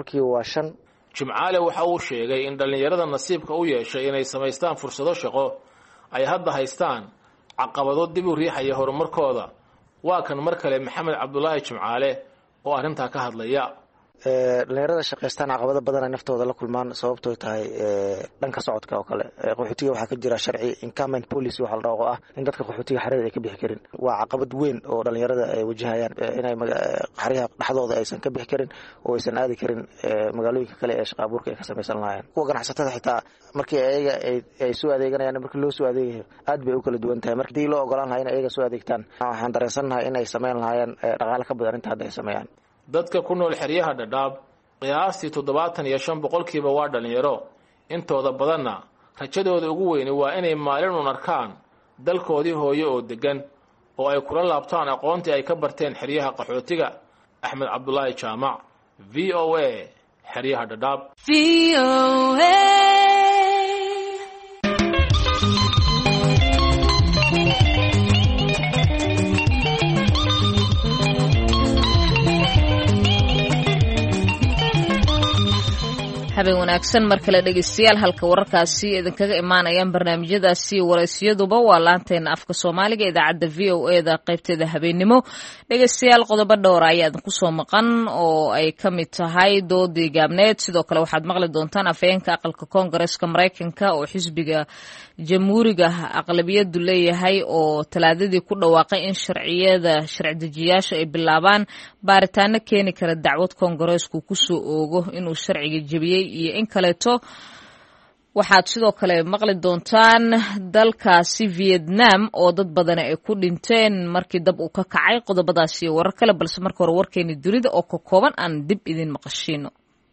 5%. Jimcaale waxa uu sheegay in dhalinyarada nasiibka u yeeshay inay samaystaan fursado shaqo ay hadda haystaan caqabado dib u riixaya horumarkooda. waa kan mar kale Maxamed Cabdullaahi Jimcaale oo arinta ka hadlaya. dhalinyarada shaqaystaan caqabado badan ay naftooda la kulmaan sababtoo tahay dhanka socodka oo kale qaxootiga waxa ka jira sharci income policy waxa la dhaho ah in dadka qaxootiga xareed ay ka bixi karin waa caqabad weyn oo dhalinyarada ay wajahayaan inay xariyaha dhaxdooda aysan ka bixi karin oo aysan aadi karin magaalooyinka kale ee shaqo abuurka ay ka samaysan lahaayeen. kuwa ganacsatada xitaa markii ayaga ay soo adeeganayaan markii loo soo adeegayo aad bay u kala duwan tahay markii loo ogolaan lahaa in ayaga soo adeegtaan waxaan dareensanahay in ay sameyn lahaayeen dhaqaale ka badan inta hadda ay sameeyaan. dadka ku nool xeryaha Dhadhaab qiyaastii 75% waa dhalinyaro intooda badanna rajadooda ugu weyn waa inay maalin u arkaan dalkoodii hooyo oo degan oo ay kula laabtaan aqoontii ay ka barteen xeryaha qaxootiga. Axmed Cabdullaahi Jaamac VOA xeryaha Dhadhaab. habeen wanaagsan mar kale dhegeystayaal halka wararkaasi idinkaga imaanayaan barnaamijyadaasi waraysiyaduba waa laanteena afka Soomaaliga idaacadda VOA-da qaybteeda habeenimo dhegeystayaal qodobo dhowr ayaa idinku soo maqan oo ay kamid tahay doodii gaabneed sidoo kale waxaad maqli doontaan afhayeenka aqalka Koongareeska Mareykanka oo xisbiga jamhuuriga aqlabiyadu leeyahay oo talaadadii ku dhawaaqay in sharci dejiyaasha ay bilaabaan baaritaano keeni kara dacwad Koongareesku ku soo oogo inuu sharciga jabiyay iyo in kaleeto waxaad sidoo kale maqli doontaan dalkaasi Vietnam oo dad badan ay ku dhinteen markii dab uu ka kacay qodobadaasi iyo warar kale balse marka hore warkeeni dunida oo ka kooban aan dib idin maqashiino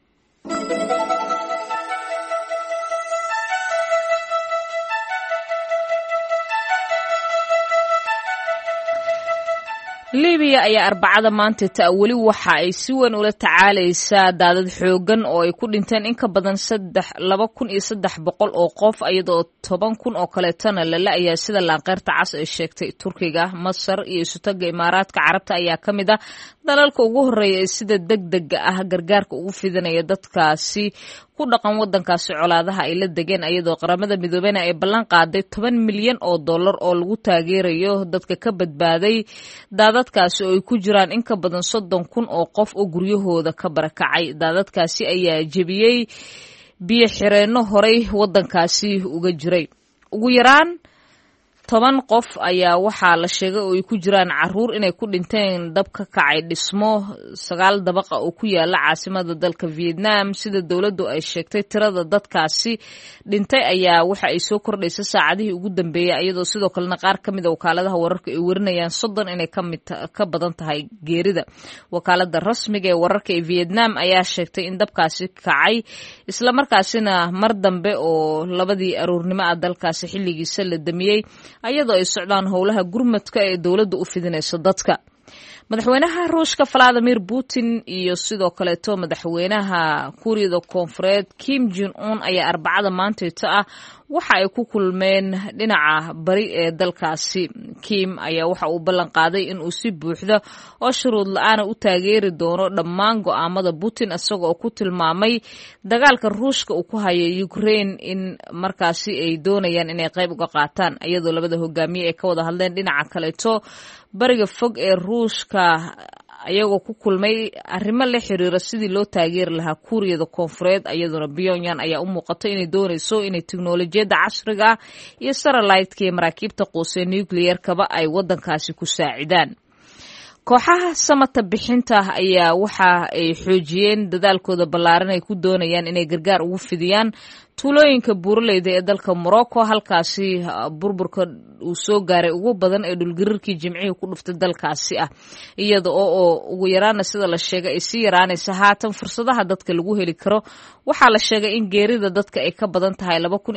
Libiya ayaa arbacada maanta weli waxa ay si weyn ula tacaalaysaa daadad xoogan oo ay ku dhinteen in ka badan 2,300 oo qof iyadoo 10,000 oo kaleetana la la'ayaa sida laanqeyrta cas ay sheegtay Turkiga, Masar iyo Isutaga Imaaraadka Carabta ayaa kamid ah dalalka ugu horeeya ee sida degdega ah gargaarka ugu fidinaya dadkaasi ku dhaqan wadankaasi colaadaha ay la degeen iyadoo qaramada midoobena ay ballan qaaday $10 milyan oo lagu taageerayo dadka ka badbaaday daadadkaasi oo ay ku jiraan in ka badan 30,000 oo qof oo guryahooda ka barakacay daadadkaasi ayaa jebiyay biyo xireenno horey wadankaasi uga jiray ugu yaraan 10 qof ayaa waxaa la sheegay oo ay ku jiraan caruur inay ku dhinteen dab ka kacay dhismo 9 dabaqa oo ku yaala caasimada dalka Vietnam sida dawladdu ay sheegtay tirada dadkaasi dhintay ayaa waxa ay soo kordhaysay saacadihii ugu dambeeyay iyadoo sidoo kalena qaar kamid ah wakaaladaha wararka ay warinayaan 30 inay ka badan tahay geerida wakaalada rasmiga ee wararka ee Vietnam ayaa sheegtay in dabkaasi kacay isla markaasina mar dambe oo labadii aroornimo ah dalkaasi xilligiisa la damiyay ayadoo ay socdaan howlaha gurmadka ee dawladdu u fidinayso dadka madaxweynaha Ruushka Vladimir Putin iyo sidoo kaleeto madaxweynaha Kuuriyada Koonfureed Kim Jong Un ayaa arbacada maanta waxa ay ku kulmeen dhinaca bari ee dalkaasi Kim ayaa waxa uu ballan qaaday in uu si buuxda oo shuruud la'aan u taageeri doono dhammaan go'aamada Putin asagoo ku tilmaamay dagaalka Ruushka uu ku hayo Ukraine in markaasi ay doonayaan inay qayb uga qaataan iyadoo labada hogaamiye ay ka wada hadleen dhinaca kaleeto bariga fog ee Ruushka ayagoo ku kulmay arrimo la xiriira sidii loo taageeri lahaa Kuuriyada Koonfureed iyadoo Pyongyang ayaa u muuqatay inay doonayso inay tiknoolajiyada casriga iyo satellite-ka iyo maraakiibta quusa nuclear-kaba ay wadankaasi ku saacidaan kooxaha samata bixinta ayaa waxa ay xoojiyeen dadaalkooda ballaaran ay ku doonayaan inay gargaar ugu fidiyaan tuulooyinka buuraleyda ee dalka Morocco halkaasi burburka uu soo gaaray ugu badan ee dhulgariirkii jimcihii ku dhuftay dalkaasi ah iyada oo ugu yaraana sida la sheegay ay sii yaraanaysa haatan fursadaha dadka lagu heli karo waxaa la sheegay in geerida dadka ay ka badan tahay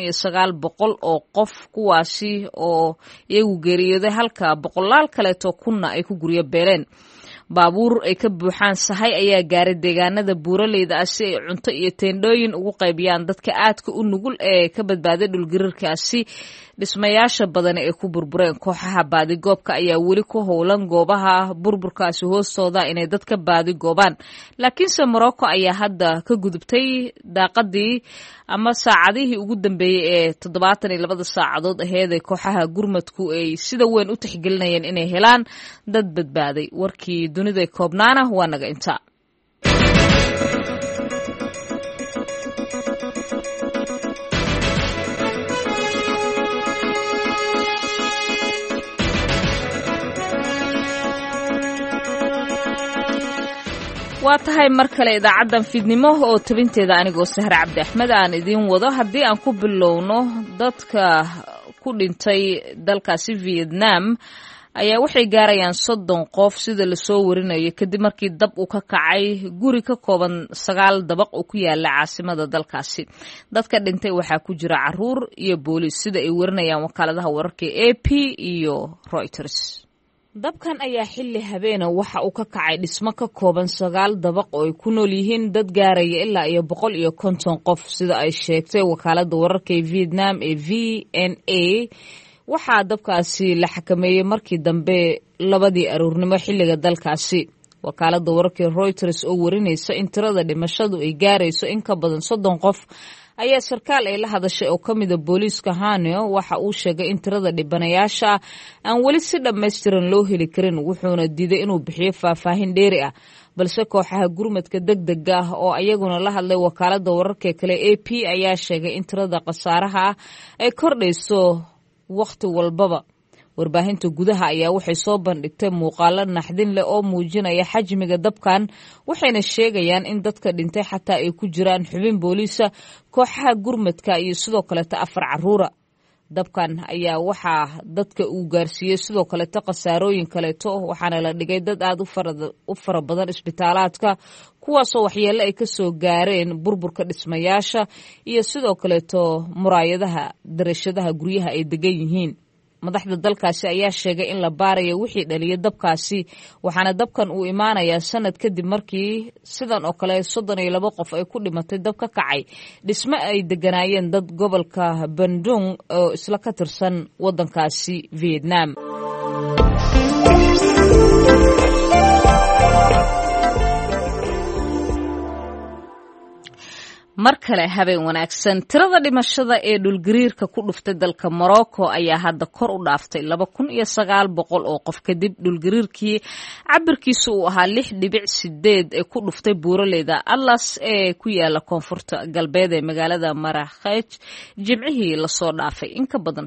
2,900 oo qof kuwaasi oo iyagu geeriyooday halka boqolaal kaleeto kunna ay ku guryo beeleen baabuur ay ka buuxaan sahay ayaa gaaray deegaanada buuraleyda ah si ay cunto iyo teendhooyin ugu qaybiyaan dadka aadka u nugul ee ka badbaaday dhulgariirkaasi dhismayaasha badan ee ku burbureen kooxaha baadigoobka ayaa weli ku howlan goobaha burburkaasi hoostooda inay dadka baadigoobaan laakiinse Morocco ayaa hadda ka gudubtay daaqadii ama saacadihii ugu dambeeyay ee 72 saacadood aheyd ee kooxaha gurmadku ay sida weyn u tixgelinayeen inay helaan dad badbaaday warkii dunida koobnaana waa naga inta waa tahay mar kale idaacadan fidnimo oo tabinteeda anigoo Sahar Cabdi Axmed aan idin wado haddii aan ku bilowno dadka ku dhintay dalkaasi Vietnam ayaa waxay gaarayaan 30 qof sida la soo warinayo kadib markii dab uu ka kacay guri ka kooban 9 dabaq oo ku yaala caasimada dalkaasi dadka dhintay waxaa ku jira caruur iyo booliis sida ay warinayaan wakaaladaha wararka AP iyo Reuters dabkan ayaa xilli habeena waxa uu ka kacay dhismo ka kooban 9 dabaq oo ay ku nool yihiin dad gaaraya ilaa iyo 150 qof sida ay sheegtay wakaalada wararka ee Vietnam ee VNA waxaa dabkaasi la xakameeyay markii dambe 2 aroornimo xilliga dalkaasi wakaalada wararka Reuters oo warinaysa in tirada dhimashadu ay gaarayso in ka badan 30 qof ayaa sarkaal ay la hadashay oo ka mid ah booliiska Hanoi waxa uu sheegay in tirada dhibanayaasha aan wali si dhammaystiran loo heli karin wuxuuna diiday inuu bixiyo faahfaahin dheeri ah balse kooxaha gurmadka degdega ah oo ayaguna la hadlay wakaalada wararka kale AP ayaa sheegay in tirada khasaaraha ay kordhayso waqti walbaba warbaahinta gudaha ayaa waxay soo bandhigtay muuqaalo naxdin leh oo muujinaya xajmiga dabkan waxayna sheegayaan in dadka dhintay xataa ay ku jiraan xubin booliisa kooxaha gurmadka iyo sidoo kale 4 caruura dabkan ayaa waxaa dadka uu gaarsiiyey sidoo kale khasaarooyin kaleeto waxaana la dhigay dad aad u fara badan isbitaalaadka kuwaasoo waxyeello ay ka soo gaareen burburka dhismayaasha iyo sidoo kaleeto muraayadaha darashadaha guryaha ay degan yihiin madaxda dalkaasi ayaa sheegay in la baarayo wixii dhaliyay dabkaasi waxaana dabkan uu imaanayaa sanad kadib markii sidan oo kale 32 qof ay ku dhimatay dab ka kacay dhismo ay deganaayeen dad gobolka Bandung oo isla ka tirsan wadankaasi Vietnam. mar kale habeen wanaagsan tirada dhimashada ee dhulgariirka ku dhuftay dalka Morocco ayaa hadda kor u dhaaftay 2900 oo qof kadib dhulgariirkii cabirkiisu uu ahaa 6.8 ee ku dhuftay buuraleyda Atlas ee ku yaala koonfurta galbeed ee magaalada Marrakech jimcihii la soo dhaafay in ka badan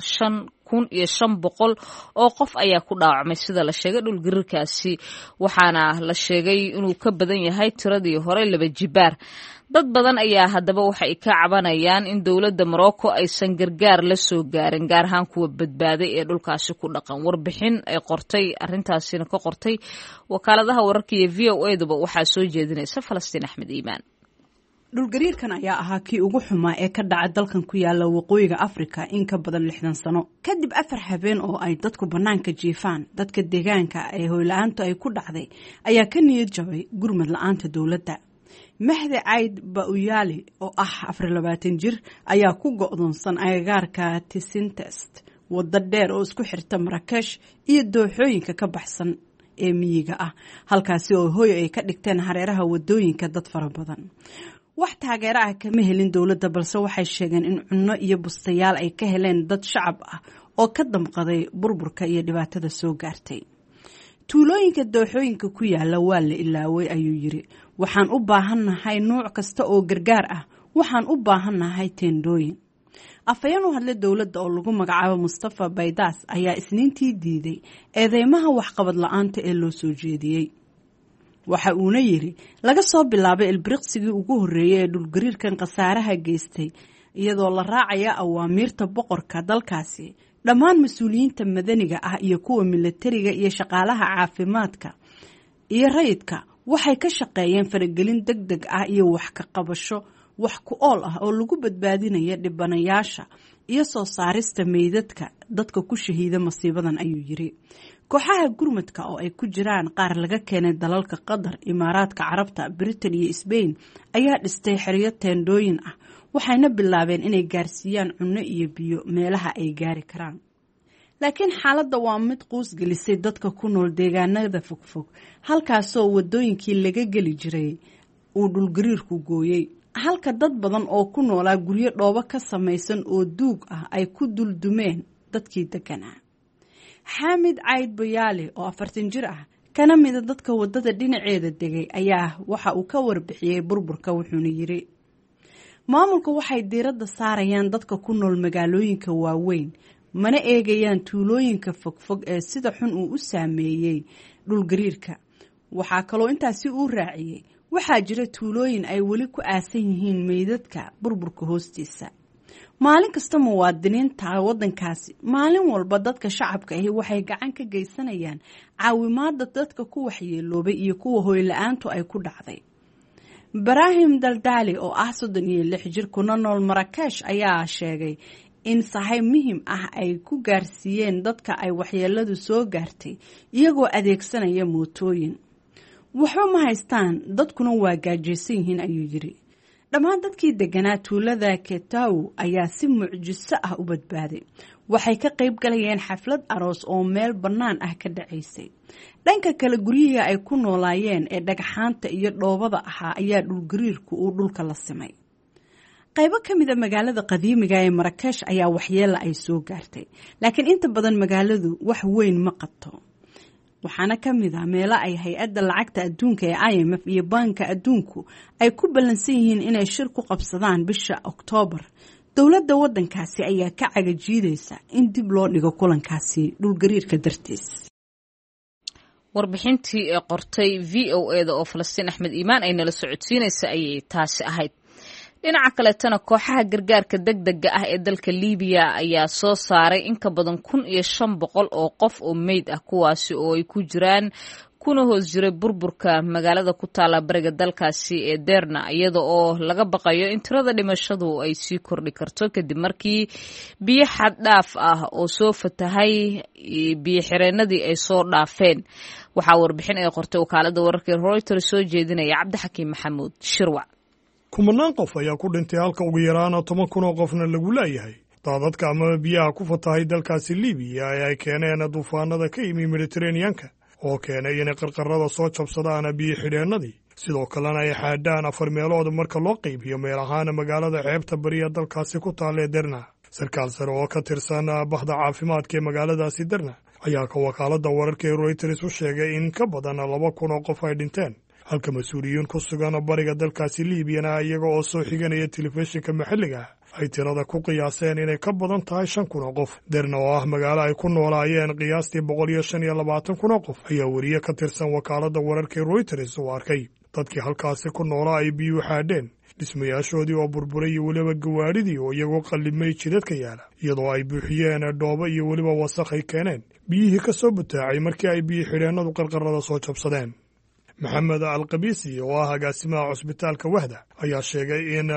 500 oo qof ayaa ku dhaawacmay sida la sheegay dhulgariirkaasi waxaana la sheegay inuu ka badan yahay tiradii hore 2 jibaar dad badan ayaa haddaba waxa ay ka cabanayaan in dawladda Morocco aysan gargaar la soo gaarin gaar ahaan kuwa badbaaday ee dhulkaasi ku dhaqan warbixin ay qortay arintaasina ka qortay wakaaladaha wararka ee VOA-duba waxaa soo jeedinaysa Falastiin Axmed Iimaan dhulgariirkan ayaa ahaa kii ugu xumaa ee ka dhaca dalkan ku yaala waqooyiga Afrika in ka badan 60 sano kadib 4 habeen oo ay dadku banaanka jiifaan dadka deegaanka ee hooylaanta ay ku dhacday ayaa ka niyad jabay gurmad la'aanta dawladda Mahdi Aid Baouyali oo ah 24 jir ayaa ku go'doonsan agagaarka Tisintest wadda dheer oo isku xirta Marrakech iyo dooxooyinka ka baxsan ee miyiga ah halkaasi oo hooy ay ka dhigteen hareeraha wadooyinka dad fara badan wax taageero ah kama helin dawladda balse waxay sheegeen in cunno iyo bustayaal ay ka heleen dad shacab ah oo ka damqaday burburka iyo dhibaatada soo gaartay tuulooyinka dooxooyinka ku yaala waa la ilaaway ayuu yiri waxaan u baahanahay nooc kasta oo gargaar ah waxaan u baahanahay teendooyin afayeen u hadlay dawladda oo lagu magacaabo Mustafa Baydas ayaa isniintii diiday eedeymaha waxqabad la'aanta ee loo soo jeediyay waxa uuna yiri laga soo bilaabay ilbiriqsigii ugu horeeyay ee dhulgariirkan khasaaraha geystay iyadoo la raacaya awaamiirta boqorka dalkaasi dhammaan mas'uuliyiinta madaniga ah iyo kuwa militariga iyo shaqaalaha caafimaadka iyo rayidka waxay ka shaqeeyeen faragelin degdeg ah iyo wax ka qabasho wax ku ool ah oo lagu badbaadinayo dhibanayaasha iyo soo saarista meydadka dadka ku shahiida masiibadan ayuu yiri kooxaha gurmadka oo ay ku jiraan qaar laga keenay dalalka Qatar, Imaaraadka Carabta, Britain iyo Spain ayaa dhistay xiriyo teendooyin ah waxayna bilaabeen inay gaarsiiyaan cunno iyo biyo meelaha ay gaari karaan laakiin xaaladda waa mid quus gelisay dadka ku nool deegaanada fogfog halkaasoo wadooyinkii laga geli jiray uu dhulgariirku gooyay halka dad badan oo ku noolaa guryo dhoobo ka samaysan oo duug ah ay ku duldumeen dadkii deganaa Hamid Aid Baouyali oo 40 jir ah kana mid ah dadka wadada dhinaceeda degay ayaa waxa uu ka warbixiyay burburka wuxuuna yiri maamulku waxay diiradda saarayaan dadka ku nool magaalooyinka waaweyn mana eegayaan tuulooyinka fogfog ee sida xun uu u saameeyay dhulgariirka waxa kaloo intaasi uu raaciyay waxaa jira tuulooyin ay wali ku aasan yihiin meydadka burburka hoostiisa maalin kasta muwaadiniinta wadankaasi maalin walba dadka shacabka ahi waxay gacan ka geysanayaan caawimaadda dadka ku waxyeeloobay iyo kuwa hooy la'aantu ay ku dhacday Ibrahim Daldali oo ah 36 jir kuna nool Marrakech ayaa sheegay in sahay muhiim ah ay ku gaarsiiyeen dadka ay waxyeeladu soo gaartay iyagoo adeegsanaya mootooyin waxba ma haystaan dadkuna waa gaajeysan yihiin ayuu yiri dhammaan dadkii deganaa tuulada Ketau ayaa si mucjiso ah u badbaaday. Waxay ka qayb galayeen xaflad aroos oo meel bannaan ah ka dhacaysay. Dhanka kale guryaha ay ku noolaayeen ee dhagxaanta iyo dhoobada ahaa ayaa dhulgariirku uu dhulka la simay. qaybo ka mid ah magaalada qadiimiga ee Marrakesh ayaa waxyeelo ay soo gaartay, laakiin inta badan magaaladu wax weyn ma qabto. waxaana ka mid ah meelo ay hay-adda lacagta adduunka ee IMF iyo Banka Adduunku ay ku ballansan yihiin inay shir ku qabsadaan bisha Oktoobar. Dowladda waddankaasi ayaa ka cagajiidaysa in dib loo dhigo kulankaasi dhulgariirka dartiis. warbixintii ee qortay VOA-da oo Falastiin Axmed Iimaan ay nala socodsiinaysa ayay taasi ahayd. dhinaca kaleetana kooxaha gargaarka degdega ah ee dalka Liibiya ayaa soo saaray in ka badan 1,500 oo qof oo meyd ah, kuwaasi oo ay ku jiraan kuna hoos jiray burburka magaalada ku taala bariga dalkaasi ee Derna, iyada oo laga baqayo in tirada dhimashadu ay sii kordhi karto kadib markii biyo xad dhaaf ah oo soo fatahay biyo xireenadii ay soo dhaafeen. waxaa warbixin ay qortay wakaalada wararka Reuters soo jeedinaya Cabdixakiim Maxamuud Shirwac. kumanaan qof ayaa ku dhintay halka ugu yaraan 10,000 oo qofna lagu laayahay daadadka ama biyaha ku fatahay dalkaasi Liibiya ee ay keeneen duufaanada ka yimi Mediterranean-ka oo keenay inay qarqarada soo jabsadaan biyo xidheennadii, sidoo kalena ay xaadhaan 4 meelood marka loo qaybiyo meel ahaan magaalada xeebta bariya dalkaasi ku taal ee Derna. sarkaal sare oo ka tirsan bahda caafimaadka ee magaaladaasi Derna ayaa ka wakaalada wararka ee Reuters u sheegay in ka badan 2,000 oo qof ay dhinteen, halka mas-uuliyiin ku sugan bariga dalkaasi Liibiyana iyaga oo soo xiganaya telefishinka maxalliga ay tirada ku qiyaaseen inay ka badan tahay 5,000 oo qof. Derna oo ah magaalo ay ku noolaayeen qiyaastii 125,000 oo qof ayaa wariye ka tirsan wakaalada wararka ee Reuters u arkay dadkii halkaasi ku noolaa ay biyuhu xaadheen, dhismayaashoodii oo burburay iyo weliba gawaadhidii oo iyagoo qallimay jidadka yaala, iyadoo ay buuxiyeen dhoobo iyo weliba wasakh ay keeneen biyihii ka soo butaacay markii ay biyo xidheennadu qarqarada soo jabsadeen. maxamed alqabiisi oo ah agaasimaha cusbitaalka Wahda ayaa sheegay in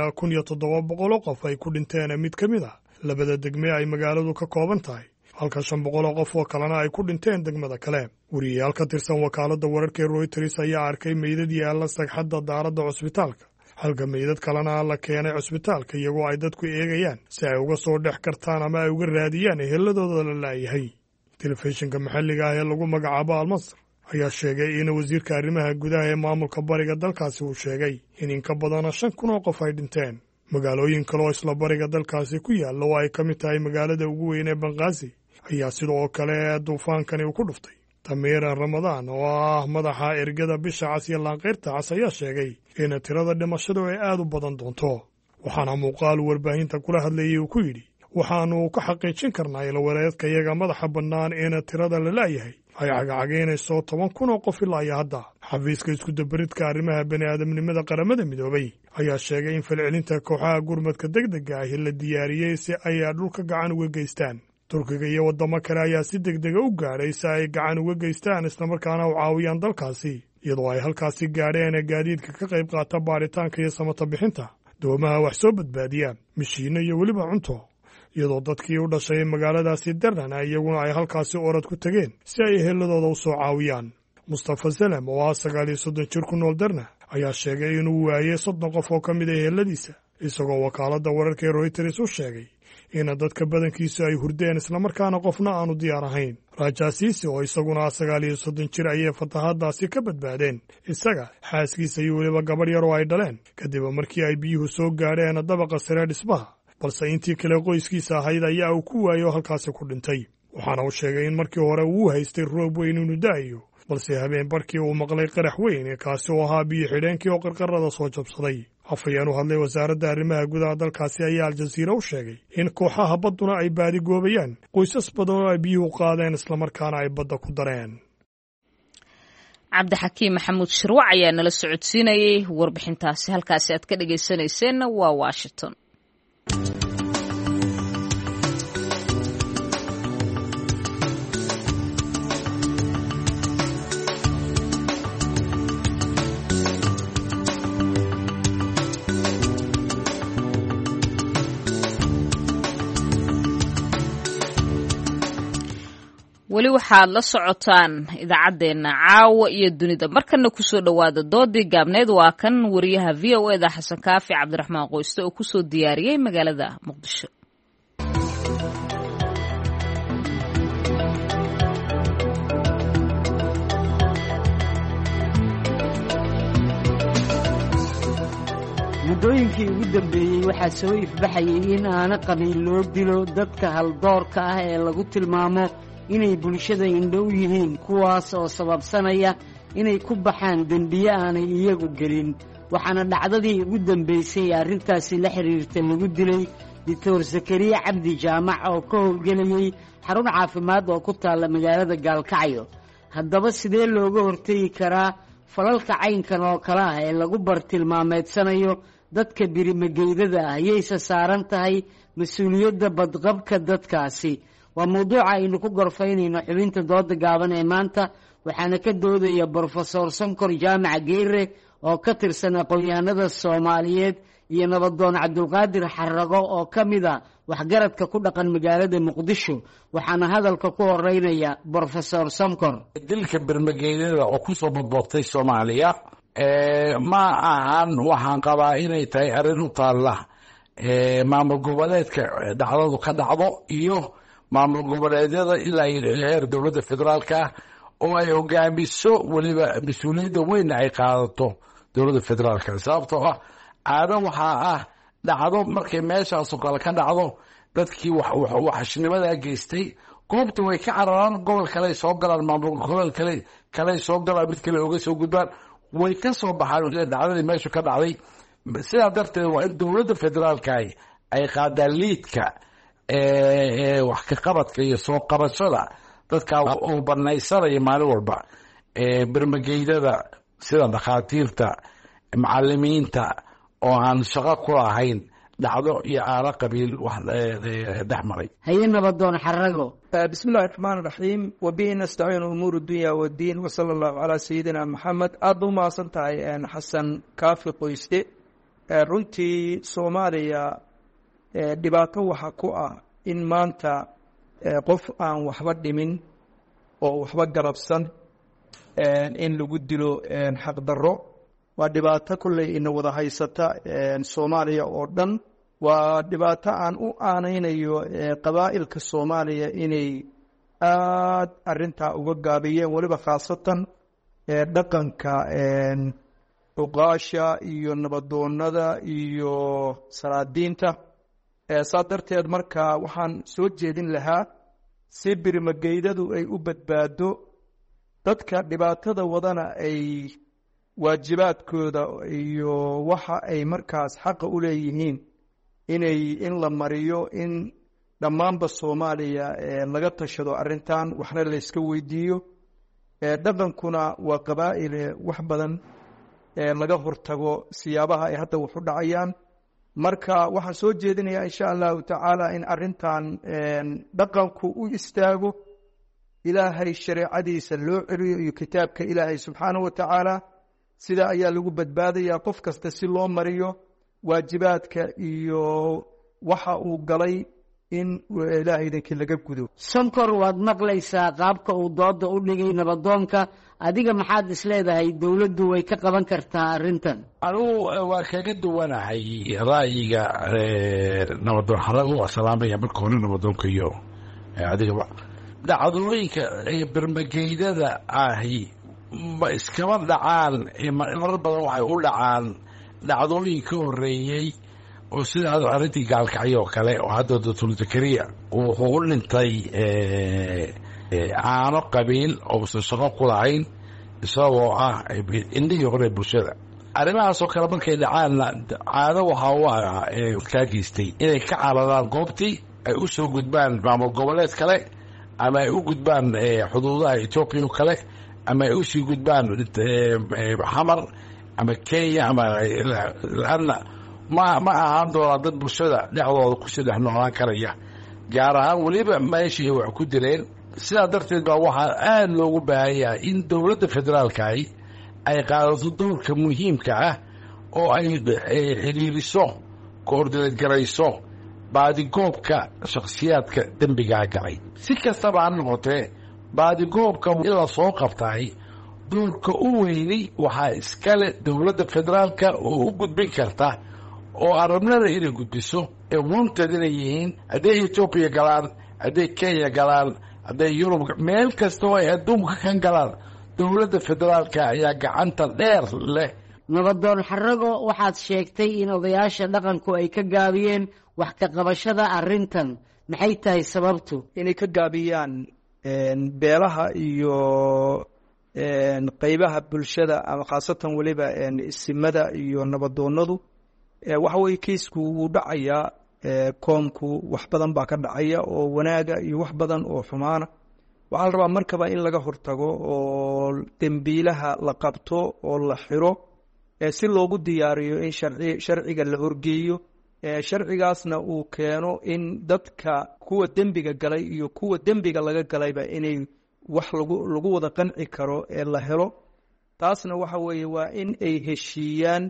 1,700 oo qof ay ku dhinteen mid ka mid ah 2 degme ay magaaladu ka kooban tahay, halka 500 oo qof oo kalena ay ku dhinteen degmada kale. wariyayaal ka tirsan wakaalada wararka ee Reuters ayaa arkay meydad yaalla sagxadda daaradda cusbitaalka, halka meydad kalena la keenay cusbitaalka iyagoo ay dadku eegayaan si ay uga soo dhex kartaan ama ay uga raadiyaan eheladooda la laayahay. telefishinka maxalliga ah ee lagu magacaabo Al-Masr ayaa sheegay in wasiirka arrimaha gudaha ee maamulka bariga dalkaasi uu sheegay in ka badan 5,000 oo qof ay dhinteen. magaalooyin kale oo isla bariga dalkaasi ku yaalla oo ay ka mid tahay magaalada ugu weyn ee Benghazi ayaa sidoo kale duufaankani uu ku dhuftay. Tamiir Ramadaan oo ah madaxa ergada bisha cas iyo laanqeyrta cas ayaa sheegay in tirada dhimashadu ay aad u badan doonto, waxaana muuqaal warbaahinta kula hadlayay uu ku yidhi waxaanu ka xaqiijin karnaa ilwareedka iyaga madaxa bannaan in tirada la laayahay ay cagacagaynayso 10,000 oo qof ilaa iyo hadda. xafiiska iskudabaridka arrimaha bani'aadamnimada qaramada midoobay ayaa sheegay in falcelinta kooxaha gurmadka degdega ahi la diyaariyey si ay dhulka gacan uga geystaan. Turkiga iyo waddamo kale ayaa si degdega u gaadhay si ay gacan uga geystaan islamarkaana u caawiyaan dalkaasi, iyadoo ay halkaasi gaadheen gaadiidka ka qayb qaata baaritaanka iyo samata bixinta, doomaha wax soo badbaadiya, mishiinno iyo weliba cunto, iyadoo dadkii u dhashay magaaladaasi Derna iyaguna ay halkaasi orod ku tageen si ay eheladooda u soo caawiyaan. Mustafa Salem oo ah 39 jir ku nool Derna ayaa sheegay inuu waayey 30 qof oo ka mid ah eheladiisa, isagoo wakaalada wararka ee Reuters u sheegay in dadka badankiisu ay hurdeen islamarkaana qofna aanu diyaar ahayn. Raja Sisi oo isaguna 39 jir ayay fatahaadaasi ka badbaadeen, isaga xaaskiisa iyo weliba gabadh yar oo ay dhaleen kadib markii ay biyuhu soo gaadheen dabaqa sare dhismaha, balse intii kale qoyskiisa ahayd ayaa uu ku waayo halkaasi ku dhintay. waxaana uu sheegay in markii hore uu haystay roob weyn inuu da'ayo, balse habeen barkii uu maqlay qarax weyn kaasi oo ahaa biyo xidheenkii oo qarqarada soo jabsaday. afhayeen u hadlay wasaaradda arrimaha gudaha dalkaasi ayaa Al-Jazeera u sheegay in kooxaha badduna ay baadi goobayaan qoysas badan oo ay biyuhu qaadeen islamarkaana ay badda ku dareen. Cabdixakiim Maxamuud Shirwac ayaa nala socodsiinayay warbixintaasi. halkaasi aad ka dhagaysanayseen waa Washington. weli waxaad la socotaan idaacaddeenna caawa iyo dunida markana kusoo dhowaada doodii gaabneed waa kan wariyaha v o eda xasan kaafi cabdiraxmaan qoyste oo kusoo diyaariyey magaalada muqdisho. muddooyinkii ugu dambeeyey waxaa soo ifbaxayay in aana qabiil loo dilo dadka haldoorka ah ee lagu tilmaamo inay bulshada indho u yihiin kuwaas oo sababsanaya inay ku baxaan dembiye aanay iyagu gelin waxaana dhacdadii ugu dambaysay arrintaasi la xiriirtay lagu dilay doctor zakariya cabdi jaamac oo ka howlgelayay xarun caafimaad oo ku taalla magaalada gaalkacyo. haddaba sidee looga hortegi karaa falalka caynkan oo kale ah ee lagu bartilmaameedsanayo dadka birimageydada ah yayse saaran tahay mas-uuliyadda badqabka dadkaasi? waa mawduuca aynu ku gorfaynayno xubinta dooda gaaban ee maanta waxaana ka doodaya brofesor sonkor jaamac geere oo ka tirsan aqoon-yahanada soomaaliyeed iyo nabadoon cabdulqaadir xarago oo ka mid a waxgaradka ku dhaqan magaalada muqdisho waxaana hadalka ku horeynaya brofesor sonkor. dilka birmageydada oo kusoo badboobtay soomaaliya ma ahan waxaan qabaa inay tahay arrin u taalla maamul goboleedka dhacdadu ka dhacdo iyo maamul goboleedyada ilaa heer dowladda federaalka oo ay hogaamiso weliba mas-uuliyadda weyn ay qaadato dowladda federaalka sababtoo ah caado waxaa ah dhacdo markay meeshaasoo kale ka dhacdo dadkii waxashnimada geystay goobta way ka cararaan gobol kale soo galaan maamul gobol kale soo galaan mid kale oga soo gudbaan way ka soo baxaan dhacdadii meeshu ka dhacday. sidaa darteed waa in dowladda federaalka ay qaadaan liidka wax ka qabadka iyo soo qabashada dadka oo banaysanaya maalin walba birmageydada sida dhakhaatiirta macalimiinta oo aan shaqo ku lahayn dhacdo iyo aalo qabiil wax dhex maray. haye nabadoon xarago. bismi illahi raxmaan raxiim wabihi nastaciin umuur dunya wadiin wasala allahu calaa sayidina maxamed. aada u mahadsan tahay xasan kaafi qoyste. runtii soomaaliya dhibaato waxa ku ah in maanta qof aan waxba dhimin oo waxba garabsan in lagu dilo xaqdarro waa dhibaato kolley ina wada haysata soomaaliya oo dhan. waa dhibaato aan u aanaynayo qabaa'ilka soomaaliya inay aad arintaa uga gaabiyeen weliba khaasatan dhaqanka cuqaasha iyo nabadoonada iyo salaadiinta. saa darteed marka waxaan soo jeedin lahaa si birmageydadu ay u badbaado dadka dhibaatada wadana ay waajibaadkooda iyo waxa ay markaas xaqa u leeyihiin in la mariyo in dhammaanba soomaaliya laga tashado arintan waxna layska weydiiyo. dhaqankuna waa qabaa'ile wax badan laga hortago siyaabaha ay hadda wax u dhacayaan. marka waxaan soo jeedinayaa insha allahu tacaala in arintan dhaqanku u istaago, ilaahay shareecadiisa loo celiyo iyo kitaabka ilaahay subxaanahu wa tacaala. sidaa ayaa lagu badbaadayaa qof kasta si loo mariyo waajibaadka iyo waxa uu galay in ilaahay idinkii laga gudo. sonkor waad maqlaysaa qaabka uu dooda u dhigay nabadoonka, adiga maxaad isleedahay dowladdu way ka qaban kartaa arrintan? anugu waa kaga duwanahay ra'yiga nabadoon xarago. waa salaamaya marka hore nabadoonka iyo adigaba. dhacdooyinka birmageydada ahi ma iskama dhacaan, marar badan waxay u dhacaan dhacdooyin ka horeeyey oo sida arrintii gaalkacyo oo kale oo hadda doctor zakariya wuxuu u dhintay caano qabiil ousan shaqo ku lahayn isagoo ah indhihii hore bulshada. arrimahaasoo kale markay dhacaanna caado waxaa u ah kaa geystay inay ka cararaan goobtii ay u soo gudbaan maamul goboleed kale ama ay u gudbaan xuduudaha etoobiya o kale ama ay usii gudbaan xamar ama kenya ama laanna ma ahaan doonaa dad bulshada dhexdooda kusii dhex noolaan karaya, gaar ahaan weliba meeshii wax ku dileen. sidaa darteed baa waxaa aada loogu baahan yahay in dowladda federaalkahi ay qaadato dowrka muhiimka ah oo ay xiriiriso koordineedgarayso baadigoobka shakhsiyaadka dembigaa galay. si kastaba ha noqotee baadigoobka in la soo qabtay doorka u weynay waxaa iskale dowladda federaalka oo u gudbin karta oo arabnada inay gudbiso ee wanted inay yihiin hadday etoobiya galaan hadday kenya galaan hadday yurub meel kasta oo ay adduunka kan galaan dowladda federaalka ayaa gacanta dheer leh. nabadoon xarago waxaad sheegtay in odayaasha dhaqanku ay ka gaabiyeen wax ka qabashada arrintan maxay tahay sababtu? inay ka gaabiyaan beelaha iyo qaybaha bulshada ama khaasatan weliba isimada iyo nabadoonadu waxa weye kiisku wuu dhacayaa koomku wax badan baa ka dhacaya oo wanaaga iyo wax badan oo xumaana waxaa la rabaa markaba in laga hortago oo dembiilaha la qabto oo la xiro si loogu diyaariyo in sharciga la horgeeyo sharcigaasna uu keeno in dadka kuwa dembiga galay iyo kuwa dembiga laga galayba inay wax lagu wada qanci karo ee la helo. taasna waxa weeye waa in ay heshiiyaan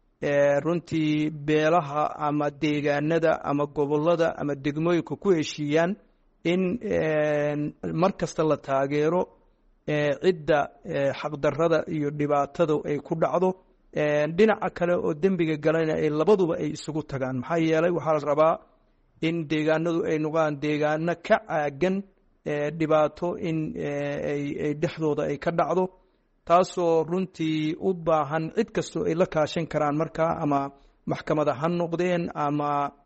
runtii beelaha ama deegaanada ama gobolada ama degmooyinka ku heshiiyaan in mar kasta la taageero cidda xaqdarrada iyo dhibaatada ay ku dhacdo. dhinaca kale oo dembiga galayna ay labaduba ay isugu tagaan maxaa yeelay waxaa la rabaa in deegaanadu ay noqdaan deegaano ka caagan dhibaato in ay dhexdooda ay ka dhacdo taasoo runtii u baahan cid kastoo ay la kaashan karaan markaa ama maxkamada ha noqdeen ama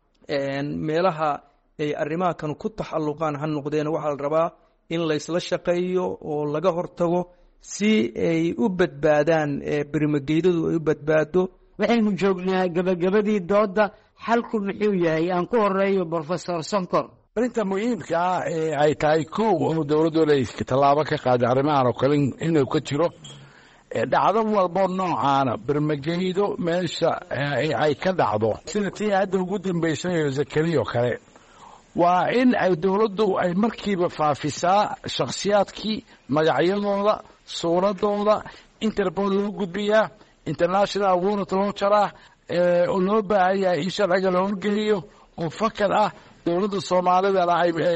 meelaha ay arrimaha kan ku taxalluqaan ha noqdeen. waxaa la rabaa in laysla shaqeeyo oo laga hortago si ay u badbaadaan berimageydadu ay u badbaado. waxaynu joognaa gabagabadii dooda xalku muxuu yahay? aan ku horeeyo brofesor sonkor. arrinta muhiimka ah ee ay tahay kow oo dowladooda ay tallaabo ka qaaday arrimahan oo kale inuu ka jiro dhacdo walbo noocaana bermageydo meesha ay ka dhacdo sida tii hadda ugu dambaysayo zakariya oo kale waa in ay dowladdu ay markiiba faafisaa shakhsiyaadkii magacyadooda suuradooda interpol loo gudbiyaa international warrant loo jaraa oo loo baahan yahay in sharciga la horgeliyo oo fakad ah dowladda soomaalidana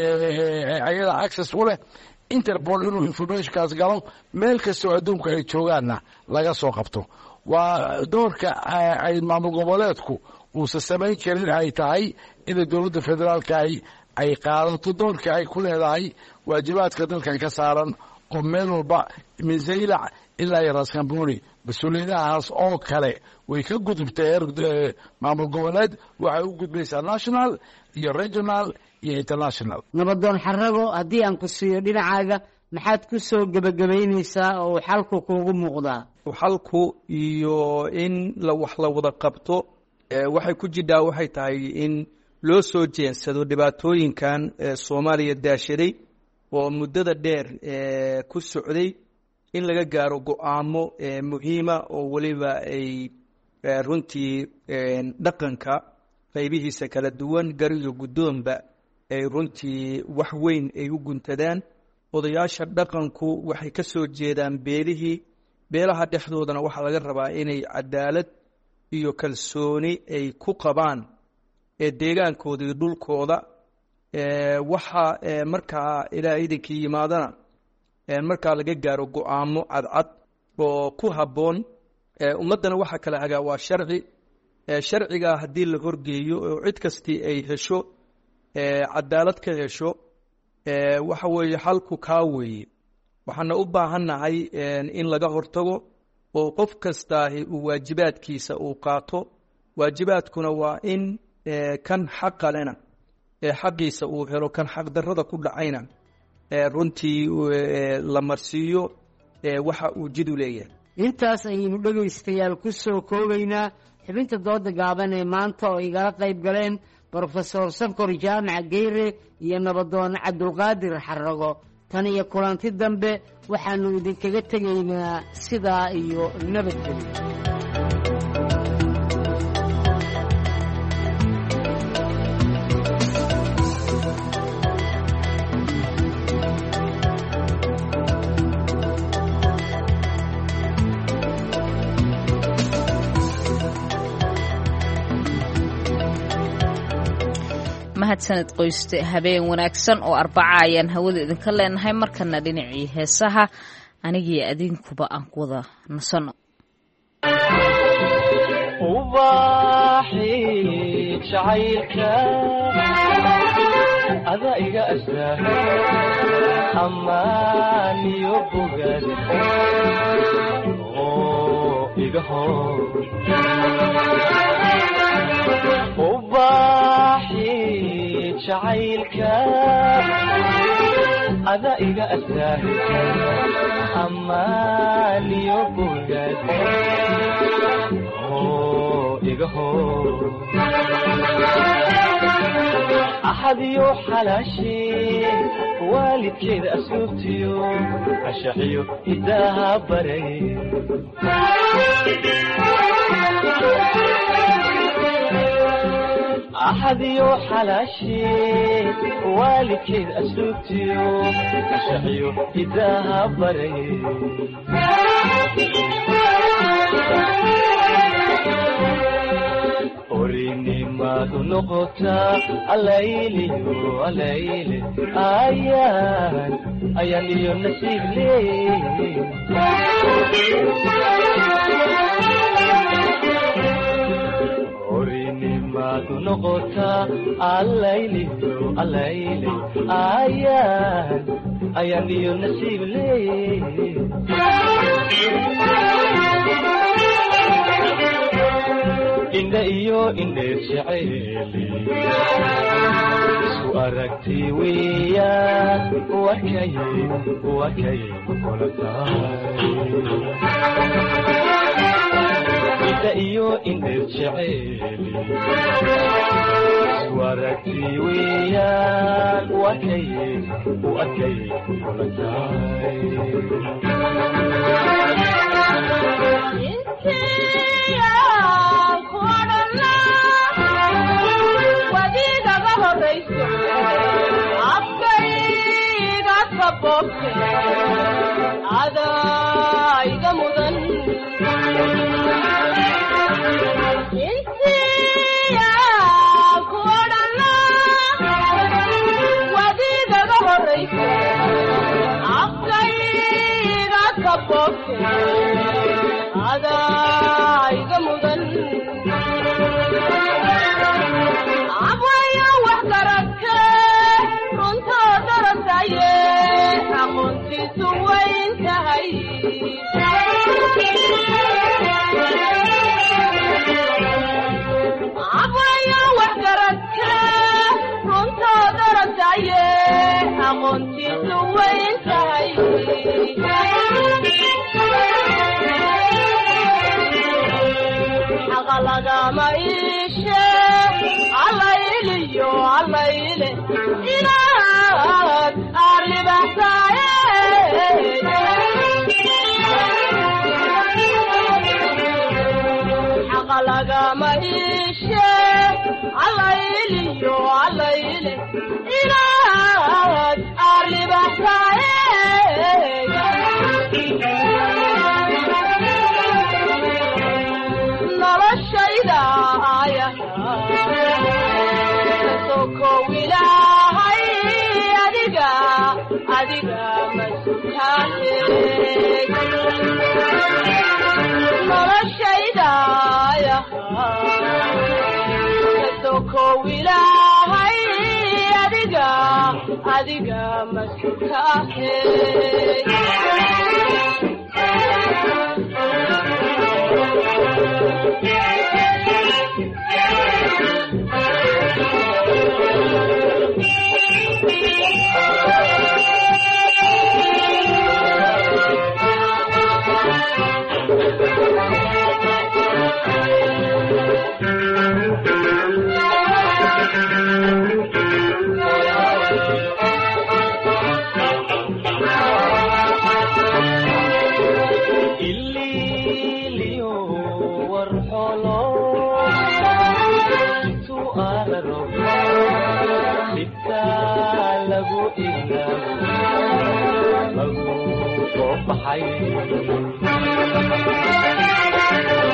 ayada access u leh interpol inuu informationkaas galo meel kastoo adduunka ay joogaanna laga soo qabto. waa doorka ay maamul goboleedku uusan samayn karin ay tahay inay dowladda federaalka ay qaadato doorka ay ku leedahay waajibaadka dalkan ka saaran oo meel walba min zaylac ilaa iyo raskamboni mas-uuliyadahaas oo kale way ka gudubtay maamul goboleed waxay u gudbaysaa national iyo regional iyo international. nabadoon xarago haddii aan ku siiyo dhinacaaga maxaad ku soo gebagabaynaysaa oo xalku kuugu muuqdaa? xalku iyo in wax la wada qabto waxay ku jidhaa waxay tahay in loo soo jeensado dhibaatooyinkan soomaaliya daashaday oo muddada dheer ku socday in laga gaaro go-aamo muhiima oo weliba ay runtii dhaqanka qaybihiisa kala duwan gariyo guddoonba ay runtii wax weyn ay u guntadaan. odayaasha dhaqanku waxay ka soo jeedaan beelaha dhexdoodana waxaa laga rabaa inay cadaalad iyo kalsooni ay ku qabaan deegaankooda iyo dhulkooda. waxa markaa ilaa idinkii yimaadana markaa laga gaaro go-aamo cadcad oo ku habboon. ummaddana waxa kala hagaa waa sharci. sharciga haddii la horgeeyo oo cid kastii ay hesho cadaalad ka hesho waxa weeye xalku kaa weeye. waxaana u baahannahay in laga hortago oo qof kastaahi uu waajibaadkiisa uu qaato. waajibaadkuna waa in kan xaqa lena xaqiisa uu helo, kan xaqdarrada ku dhacayna runtii la marsiiyo waxa uu jidu leeyahay. intaas ayaynu dhegaystayaal ku soo koobaynaa xubinta dooda gaaban ee maanta oo igala qayb galeen brofesor sankor jaamac geyre iyo nabadoon cabdulqaadir xarago. tan iyo kulanti dambe waxaannu idinkaga tegaynaa sidaa iyo nabadgelyo. mahadsanid qoyste habeen wanaagsan oo arbaca ayaan hawada idinka leenahay markana dhinacii heesaha anigii adinkuba aan ku wada nasano ubaxi jacaylka ada iga astaa amaaniyo bogad oo iga hor ubaxi jacaylka ada iga astaa amaaniyo bogad axadiyo xalaashee waalidkeeda asluubtiyo ashaxiyo hidaaha baray axadiyo xalaashee waalidkeeda asluubtiyo ashaxiyo hidaaha baray orinimadu noqotaa alayliyo alayle ayaan iyo nasiib leey orinimadu noqotaa alayliyo alayle ayaan iyo nasiib leey indha iyo indheer jacayli isu aragti weeyaan wakay kula tahay indha iyo indheer jacayli isu aragti weeyaan wakay kula tahay afkayga kabobte adayga mudan intiya kuodhana wadigaga horayso afkayga kabobte adayga mudan abwaya wax garagke runtoo darasaye aqoontiisu wayn tahay abwaya wax garagke runtoo darasaye aqoontiisu wayn tahay xaqa lagama iishe alayliyo alayle inaad arribaxsaaye xaqa lagama iishe alayliyo alayle inaad arribaxsaaye noloshayda kowilahay adiga masutaane noloshaydaya kowilahay adiga masutaane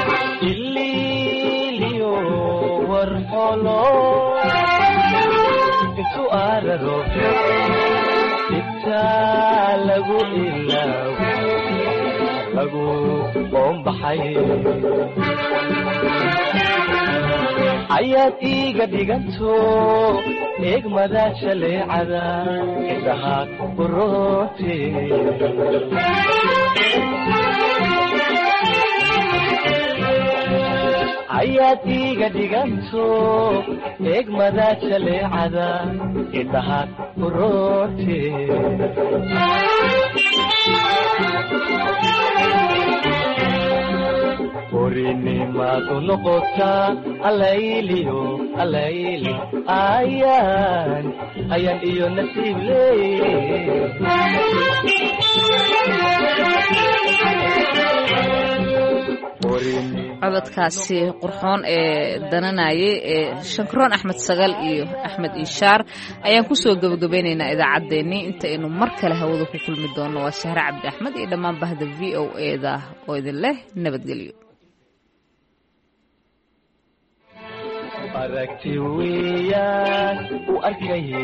ililiyo warxolo araro intaa lagu ilaawo lagu qoombaxay ayaad iiga dhiganto eegmada jaleecada indhaha uroote ayaad iiga dhiganto eegmada jaleecada indhaha uroote orinimaad u noqotaa alayliyo alayli ayaan iyo nasiib cododkaasi qurxoon ee dananayay ee shankaroon axmed sagal iyo axmed iishaar ayaan kusoo gabagabeynaynaa idaacaddeenii intaynu mar kale hawada ku kulmi doonno waa sahre cabdi axmed iyo dhammaan bahda v o eda oo idin leh nabadgelyo aragti weeyaan u arkay